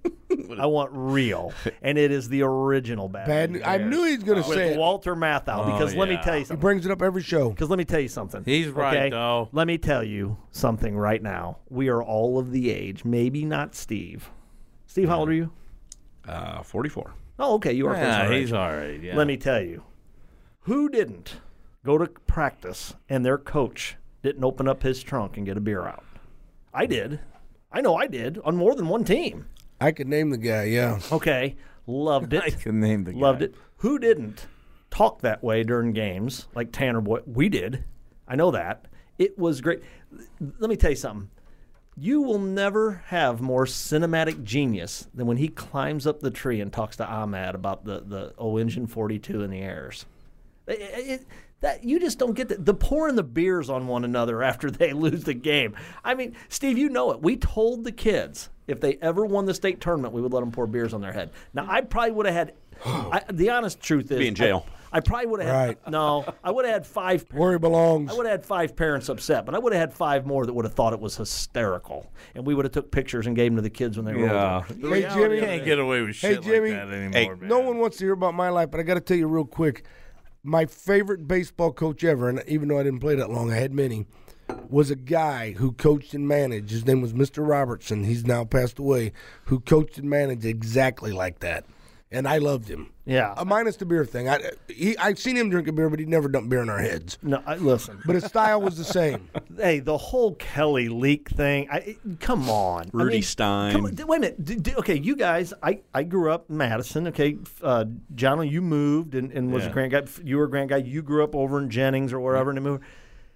I want real, and it is the original Bad, Bad News News. I Bears knew he was gonna with say it. Walter Matthau. Oh, Because let me yeah. tell you He something. brings it up every show. Because let me tell you something. He's right, okay? though. Let me tell you something right now. We are all of the age. Maybe not Steve. Steve, how old are you? Uh, forty-four. Oh, okay. You are. close to Yeah, our he's age. all right. Yeah. Let me tell you, who didn't go to practice and their coach didn't open up his trunk and get a beer out? I did. I know I did on more than one team. I could name the guy. Yeah. Okay, loved it. I can name the guy. Loved it. Who didn't talk that way during games like Tanner Boyd? We did. I know that. It was great. Let me tell you something. You will never have more cinematic genius than when he climbs up the tree and talks to Ahmad about the, the oh, engine forty-two in the airs. It, it, that you just don't get the, the pouring the beers on one another after they lose the game. I mean, Steve, you know it. We told the kids if they ever won the state tournament, we would let them pour beers on their head. Now, I probably would have had. I, the honest truth is, Be in jail. I, I probably would have had. Right. No, I would have had five. Where he belongs. I would have had five parents upset, but I would have had five more that would have thought it was hysterical, and we would have took pictures and gave them to the kids when they were Yeah. older. The Hey, reality Jimmy. of Can't it- get away with Hey, shit Jimmy. like that anymore, Hey, man. No one wants to hear about my life, but I got to tell you real quick. My favorite baseball coach ever, and even though I didn't play that long, I had many, was a guy who coached and managed. His name was Mister Robertson. He's now passed away. Who coached and managed exactly like that, and I loved him. Yeah. Uh, minus the beer thing. I he I've seen him drink a beer, but he'd never dumped beer in our heads. No, I, listen. But his style was the same. Hey, the whole Kelly Leak thing. I, it- come on, I Rudy mean, Stein. Come on, d- wait a minute. D- d- okay, you guys. I, I grew up in Madison. Okay, uh, John, you moved and, and was Yeah. a grand guy. You were a grand guy. You grew up over in Jennings or wherever, and you moved.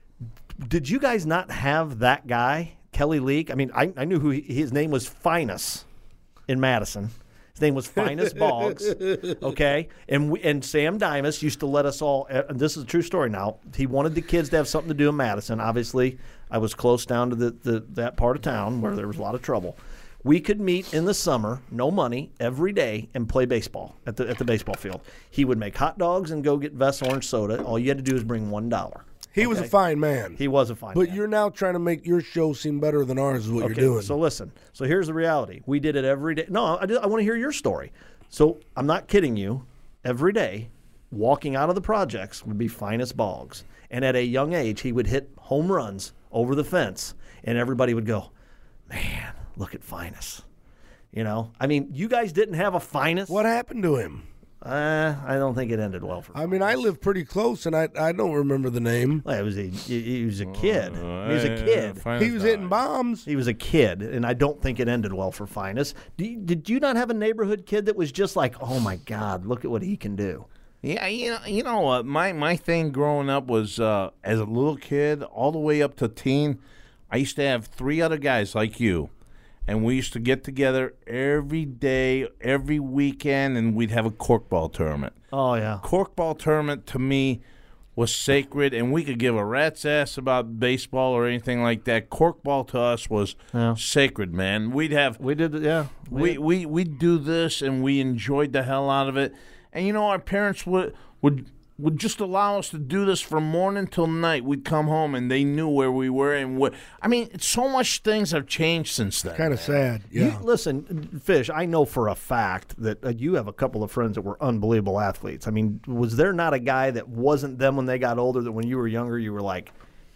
Did you guys not have that guy, Kelly Leak? I mean, I, I knew who he, his name was. Finus in Madison. His name was Finus Boggs, okay? And we, and Sam Dimas used to let us all, and this is a true story now, he wanted the kids to have something to do in Madison. Obviously, I was close down to the, the that part of town where there was a lot of trouble. We could meet in the summer, no money, every day, and play baseball at the at the baseball field. He would make hot dogs and go get Vess orange soda. All you had to do is bring one dollar. He was a fine man. He was a fine But man. you're now trying to make your show seem better than ours is what Okay, you're doing. so listen. So here's the reality. We did it every day. No, I, just- I want to hear your story. So I'm not kidding you. Every day, walking out of the projects would be Finus Boggs. And at a young age, he would hit home runs over the fence. And everybody would go, man, look at Finus. You know? I mean, you guys didn't have a Finus? What happened to him? Uh, I don't think it ended well for him. I mean, I live pretty close, and I I don't remember the name. Well, it was a, he he was a kid. Uh, he was a yeah, kid. Finus He was died. hitting bombs. He was a kid, and I don't think it ended well for Finus. Do you, did you not have a neighborhood kid that was just like, oh my God, look at what he can do? Yeah, you know, you know what? My my thing growing up was uh, as a little kid, all the way up to teen. I used to have three other guys like you, and we used to get together every day, every weekend, and we'd have a corkball tournament. Oh yeah, Corkball tournament to me was sacred, and we could give a rat's ass about baseball or anything like that. Corkball to us was Yeah. sacred, man. We'd have we did. Yeah, we we we'd do this, and we enjoyed the hell out of it. And you know, our parents would would would just allow us to do this from morning till night. We'd come home, and they knew where we were, and what. I mean, so much things have changed since then. Kind of sad. Yeah. You, listen, Fish, I know for a fact that uh, you have a couple of friends that were unbelievable athletes. I mean, was there not a guy that wasn't them when they got older that when you were younger you were like,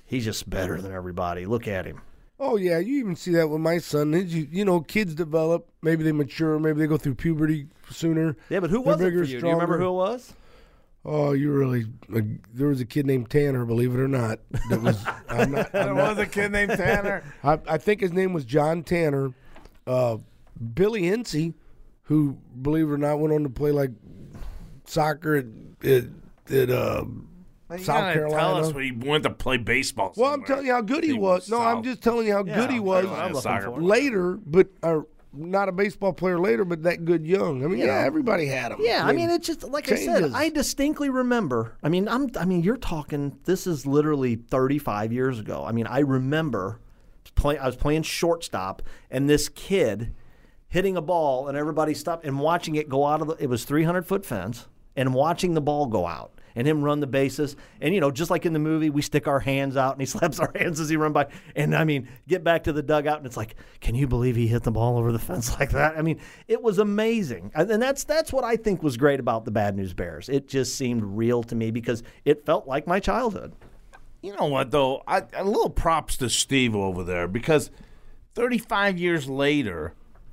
he's just better than everybody. Look at him. Oh, yeah, you even see that with my son. His, you, you know, kids develop. Maybe they mature. Maybe they go through puberty sooner. Yeah, but who They're was it bigger, for you? Do you remember stronger. who it was? Oh, you really uh, – there was a kid named Tanner, believe it or not. That was – I'm not, I'm There not, was a kid named Tanner. I, I think his name was John Tanner. Uh, Billy Hinsey, who, believe it or not, went on to play, like, soccer at, at, at uh, You South gotta Carolina. Tell us when he went to play baseball. Well, I'm telling you how good he, He was. was No, South. I'm just telling you how Yeah, good he was I'm looking for. later, but uh, not a baseball player later, but that good young. I mean, You yeah, know. everybody had him. Yeah, I mean, it's just like I said. changes. I distinctly remember. I mean, I'm. I mean, you're talking. This is literally thirty-five years ago. I mean, I remember play. I was playing shortstop, and this kid hitting a ball, and everybody stopped and watching it go out of the. It was three hundred foot fence, and watching the ball go out. And him run the bases. And, you know, just like in the movie, we stick our hands out and he slaps our hands as he run by. And, I mean, get back to the dugout and it's like, can you believe he hit the ball over the fence like that? I mean, it was amazing. And and that's that's what I think was great about the Bad News Bears. It just seemed real to me because it felt like my childhood. You know what, though? I, a little props to Steve over there because thirty-five years later,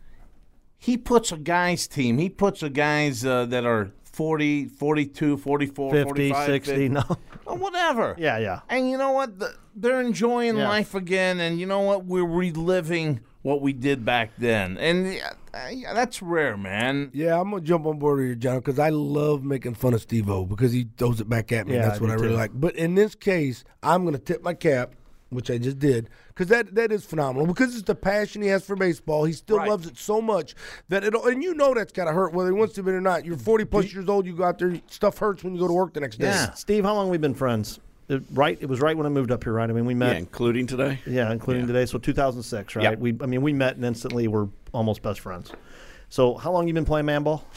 he puts a guys' team. He puts a guys uh, that are forty, forty-two, forty-four, fifty, forty-five, sixty, fifty, no. or whatever. Yeah, yeah. And you know what? The, they're enjoying Yeah. life again, and you know what? We're reliving what we did back then. And uh, yeah, that's rare, man. Yeah, I'm going to jump on board with you, John, because I love making fun of Steve-O because he throws it back at me. Yeah, and that's I what do I really too. like. But in this case, I'm going to tip my cap, which I just did, because that, that is phenomenal. Because it's the passion he has for baseball. He still Right. loves it so much that it and you know that's got to hurt, whether he wants to admit it or not. You're forty-plus years old. You go out there, stuff hurts when you go to work the next day. Yeah. Steve, how long have we been friends? It, right, it was right when I moved up here, right? I mean, we met. Yeah, including today. Yeah, including Yeah. today. So two thousand six, right? Yep. We, I mean, we met and instantly we're almost best friends. So how long you been playing man ball?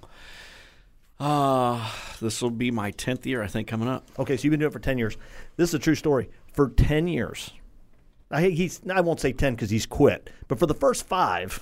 Uh, this will be my tenth year, I think, coming up. Okay, so you've been doing it for ten years. This is a true story. For ten years, I he's I won't say ten because he's quit, but for the first five,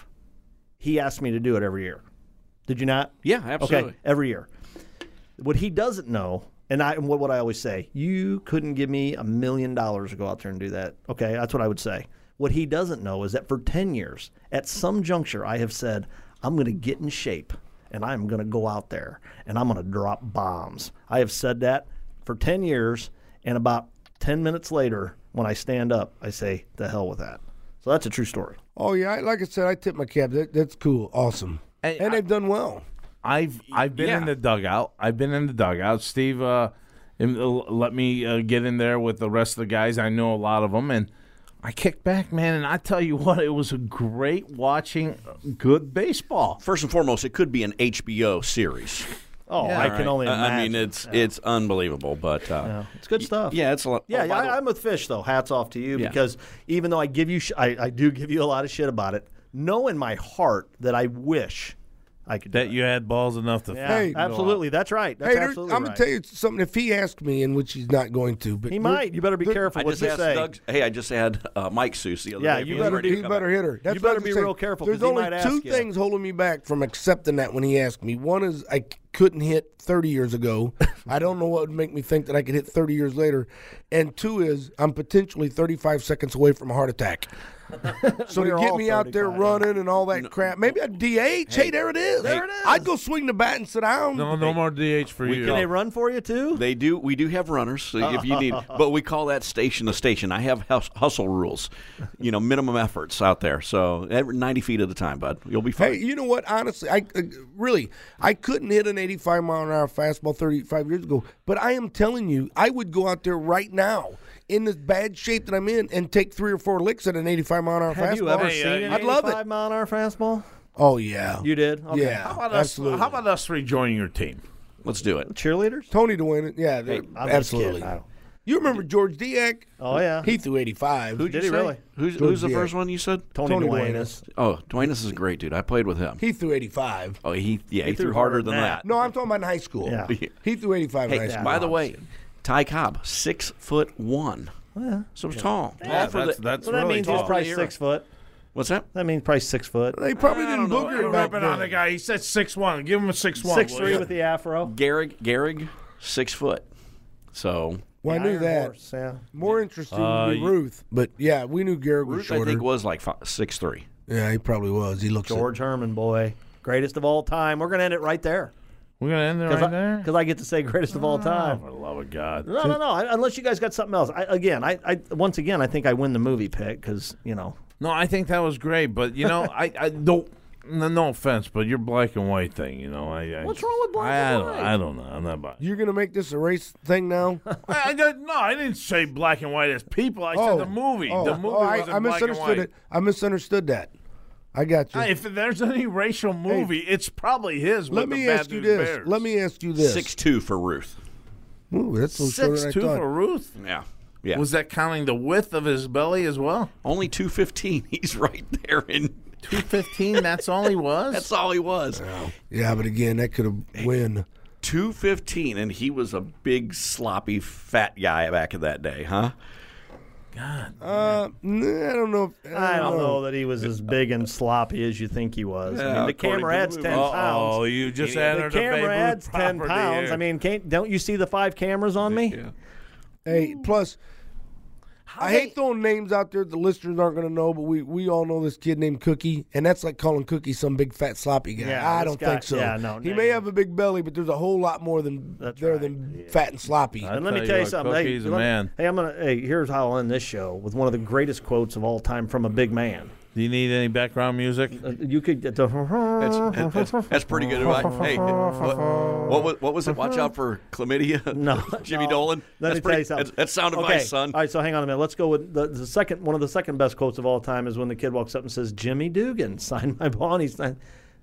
he asked me to do it every year. Did you not? Yeah, absolutely. Okay, every year. What he doesn't know, and I and what would I always say? You couldn't give me a million dollars to go out there and do that. Okay, that's what I would say. What he doesn't know is that for ten years, at some juncture, I have said, I'm going to get in shape, and I'm going to go out there, and I'm going to drop bombs. I have said that for ten years, and about ten minutes later, when I stand up, I say, the hell with that. So that's a true story. Oh, yeah. I, like I said, I tip my cap. That, that's cool. Awesome. Hey, and I- they've done well. I've I've been Yeah. in the dugout. I've been in the dugout. Steve, uh, em- uh, let me uh, get in there with the rest of the guys. I know a lot of them, and I kicked back, man. And I tell you what, it was a great watching good baseball. First and foremost, it could be an H B O series. Oh, Yeah, I All can right. only I- imagine. I mean, it's Yeah. it's unbelievable, but uh, Yeah, it's good stuff. yeah, it's a lot. Yeah, oh, yeah by the- I, I'm with Fish though. Hats off to you Yeah. because even though I give you, sh- I, I do give you a lot of shit about it. Know in my heart that I wish I could. Do That it. you had balls enough to. Yeah, Hey, absolutely. That's right. That's Hey, there- absolutely I'm right. going to tell you something. If he asked me, in which he's not going to, but He there- might. You better be there- careful I what just you asked say. Doug. Hey, I just had uh, Mike Seuss the other Yeah, day. you He's better ready to He's come better out. hitter. That's You what I better was be saying. real careful, 'cause There's he only might ask two you. things holding me back from accepting that when he asked me. One is I c- couldn't hit thirty years ago. I don't know what would make me think that I could hit thirty years later. And two is I'm potentially thirty-five seconds away from a heart attack. So to We're get all me out there thirty-five. running and all that crap, maybe a D H. Hey, there it is. There it is. I'd go swing the bat and sit down. No, no more D H for you. Can they run for you too? They do. We do have runners so if you need, but we call that station a station. I have hus- hustle rules, you know, minimum efforts out there. So every ninety feet at a time, bud. You'll be fine. Hey, you know what? Honestly, I uh, really I couldn't hit an eighty-five mile an hour fastball thirty-five years ago. But I am telling you, I would go out there right now in this bad shape that I'm in and take three or four licks at an eighty-five mile an hour Have fastball. you ever Hey, seen uh, an I'd love it. eighty-five mile an hour fastball? Oh yeah, You did? Okay. yeah, How about us? absolutely. How about us three joining your team? Let's do it. Cheerleaders? Tony to win it? Yeah, they're- I'm just absolutely. kidding. I don't- You remember George Diak? Oh yeah. He threw eighty-five. Who'd Did you he say? really? Who's, George who's the Diak. first one you said? Tony, Tony Duenas. Oh, Duenas is a great dude. I played with him. He threw eighty-five. Oh, he yeah, he, threw threw harder harder than than that. No, I'm talking about in high school. Yeah. He threw eighty-five in high Hey, school. by the way, Ty Cobb, six foot one. Yeah. So tall. Yeah, All for that's the- that's So that really means he's tall. probably Era. six foot. What's that? That means probably six foot. they probably I didn't don't know. booger You're it back ripping on the then. guy. He said six one. Give him a six one. Six three with the afro. Garrig, Garrig, six foot. So Well, The I knew Iron that. Horse, yeah. More interesting Uh, would be you- Ruth, but yeah, we knew Garrett was Ruth, shorter. I think, was like five, six three. Yeah, he probably was. He looks George Herman, boy. Greatest of all time. We're going to end it right there. We're going to end it right I, there? Because I get to say greatest of all time. Oh, for the love of God. No, no, no. I, unless you guys got something else. I, again, I, I once again, I think I win the movie pick because, you know. No, I think that was great, but, you know, I, I don't. No, no offense, but your black and white thing, you know. I, I What's wrong with black I, and I don't, white? I don't know. I'm not about it. You're going to make this a race thing now? I, I did, no, I didn't say black and white as people. I Oh. said the movie. Oh, the movie oh, I, was in I black and misunderstood white. it. I misunderstood that. I got you. Uh, If there's any racial movie, it's probably his. Let with me the Bad ask you News this. Bears. Let me ask you this. Six two for Ruth. Ooh, that's a little shorter Six than two I thought. for Ruth. Yeah. Yeah. Was that counting the width of his belly as well? Only two fifteen. He's right there in two fifteen. That's all he was. That's all he was. Yeah, but again, that could have win. two fifteen, and he was a big, sloppy, fat guy back in that day, huh? God. Uh, nah, I don't know. If, I, I don't know. know that he was as big and sloppy as you think he was. I Yeah, mean, the according camera to the adds movie. ten Uh-oh, pounds. you just the entered a Babe camera Ruth adds ten property pounds. here. I mean, can't, don't you see the five cameras on me? Yeah. Hey, plus, I hate throwing names out there the listeners aren't going to know, but we, we all know this kid named Cookie, and that's like calling Cookie some big fat sloppy guy. Yeah, I this don't guy- think so. yeah, no, he no, may no. have a big belly, but there's a whole lot more than That's there right. than fat and sloppy. And let me tell tell you you what, something. Cookie's hey, a let- man. hey, I'm gonna. Hey, here's how I'll end this show with one of the greatest quotes of all time from a big man. Do you need any background music? Uh, you could. Uh, That's, that's, that's pretty good. Hey, what, what, was, what was it? Watch out for chlamydia? No, Jimmy no. Dolan? Let that's me pretty, tell you something. That's, that's sound okay. advice, son. All right, so hang on a minute. Let's go with the, the second. One of the second best quotes of all time is when the kid walks up and says, "Jimmy Dugan signed my ball." And he's not,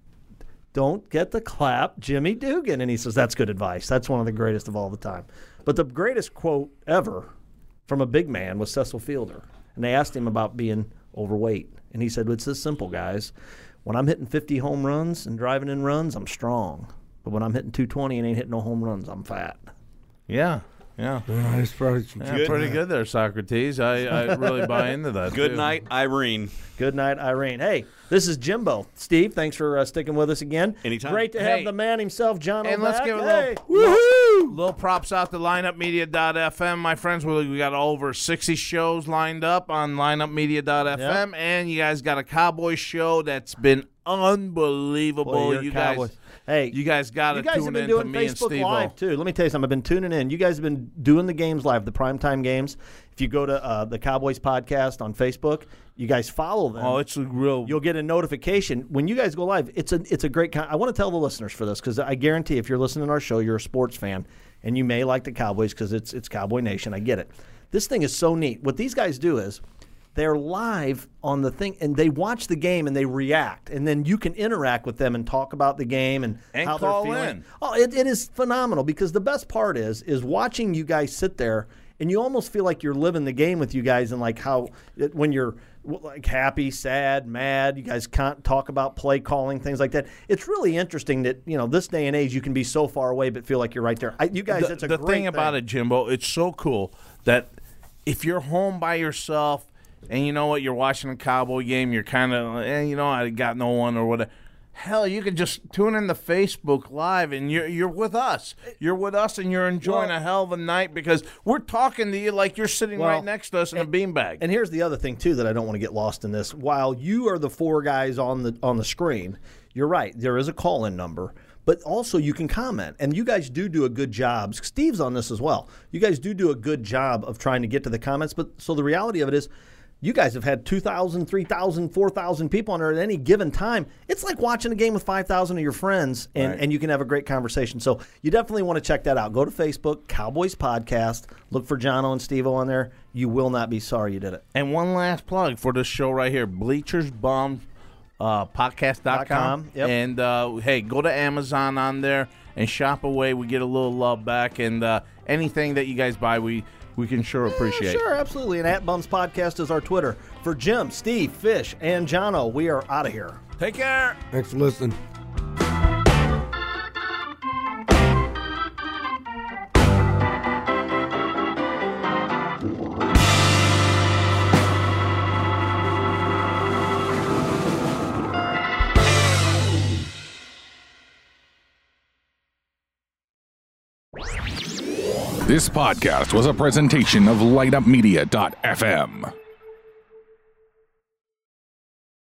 "Don't get the clap, Jimmy Dugan." And he says, "That's good advice. That's one of the greatest of all the time." But the greatest quote ever from a big man was Cecil Fielder, and they asked him about being overweight, and he said, "It's this simple, guys. When I'm hitting fifty home runs and driving in runs, I'm strong. But when I'm hitting two twenty and ain't hitting no home runs, I'm fat." Yeah, yeah. Uh, it's probably some Yeah, good pretty night. good there, Socrates. I, I really buy into that. Good too. night, Irene. Good night, Irene. Hey, this is Jimbo. Steve, thanks for uh, sticking with us again. Anytime. Great to have Hey. the man himself, John And let's O'Back. give a Hey. little, little, little props out to lineup media dot f m. My friends, we we got over sixty shows lined up on lineup media dot f m, Yep. and you guys got a Cowboy show that's been unbelievable. Boy, you're you Cowboys. guys, Hey, you guys got to You guys have tune been in doing to me and Facebook Steve. Live, too. Let me tell you something. I've been tuning in. You guys have been doing the games live, the primetime games. If you go to uh, the Cowboys podcast on Facebook, you guys follow them. Oh, it's a real. You'll get a notification when you guys go live. It's a it's a great. Con- I want to tell the listeners for this because I guarantee if you're listening to our show, you're a sports fan and you may like the Cowboys because it's it's Cowboy Nation. I get it. This thing is so neat. What these guys do is they're live on the thing and they watch the game and they react and then you can interact with them and talk about the game and, And how call they're feeling. in. Oh, it, it is phenomenal because the best part is is watching you guys sit there. And you almost feel like you're living the game with you guys, and like how it, when you're like happy, sad, mad, you guys can't talk about play calling, things like that. It's really interesting that you know this day and age you can be so far away but feel like you're right there. I, you guys, the, it's a the great thing about it, Jimbo. It's so cool that if you're home by yourself and you know what, you're watching a Cowboy game, you're kind of, eh, you know, I got no one or whatever. Hell, you can just tune in to Facebook Live and you're you're with us. You're with us and you're enjoying Well- a hell of a night because we're talking to you like you're sitting Well, right next to us in a beanbag. And here's the other thing too that I don't want to get lost in this. While you are the four guys on the on the screen, you're right. There is a call-in number, but also you can comment. And you guys do do a good job. Steve's on this as well. You guys do do a good job of trying to get to the comments. But so the reality of it is, you guys have had two thousand, three thousand, four thousand people on there at any given time. It's like watching a game with five thousand of your friends, and, Right. and you can have a great conversation. So you definitely want to check that out. Go to Facebook, Cowboys Podcast. Look for Jono and Steve-O on there. You will not be sorry you did it. And one last plug for this show right here, Bleachers Bum uh, podcast dot com. Yep. And, uh, hey, go to Amazon on there and shop away. We get a little love back. And uh, anything that you guys buy, we, we can sure appreciate. Yeah, sure, absolutely. And at Bums Podcast is our Twitter. For Jim, Steve, Fish, and Jono, we are out of here. Take care. Thanks for listening. This podcast was a presentation of light up media dot f m.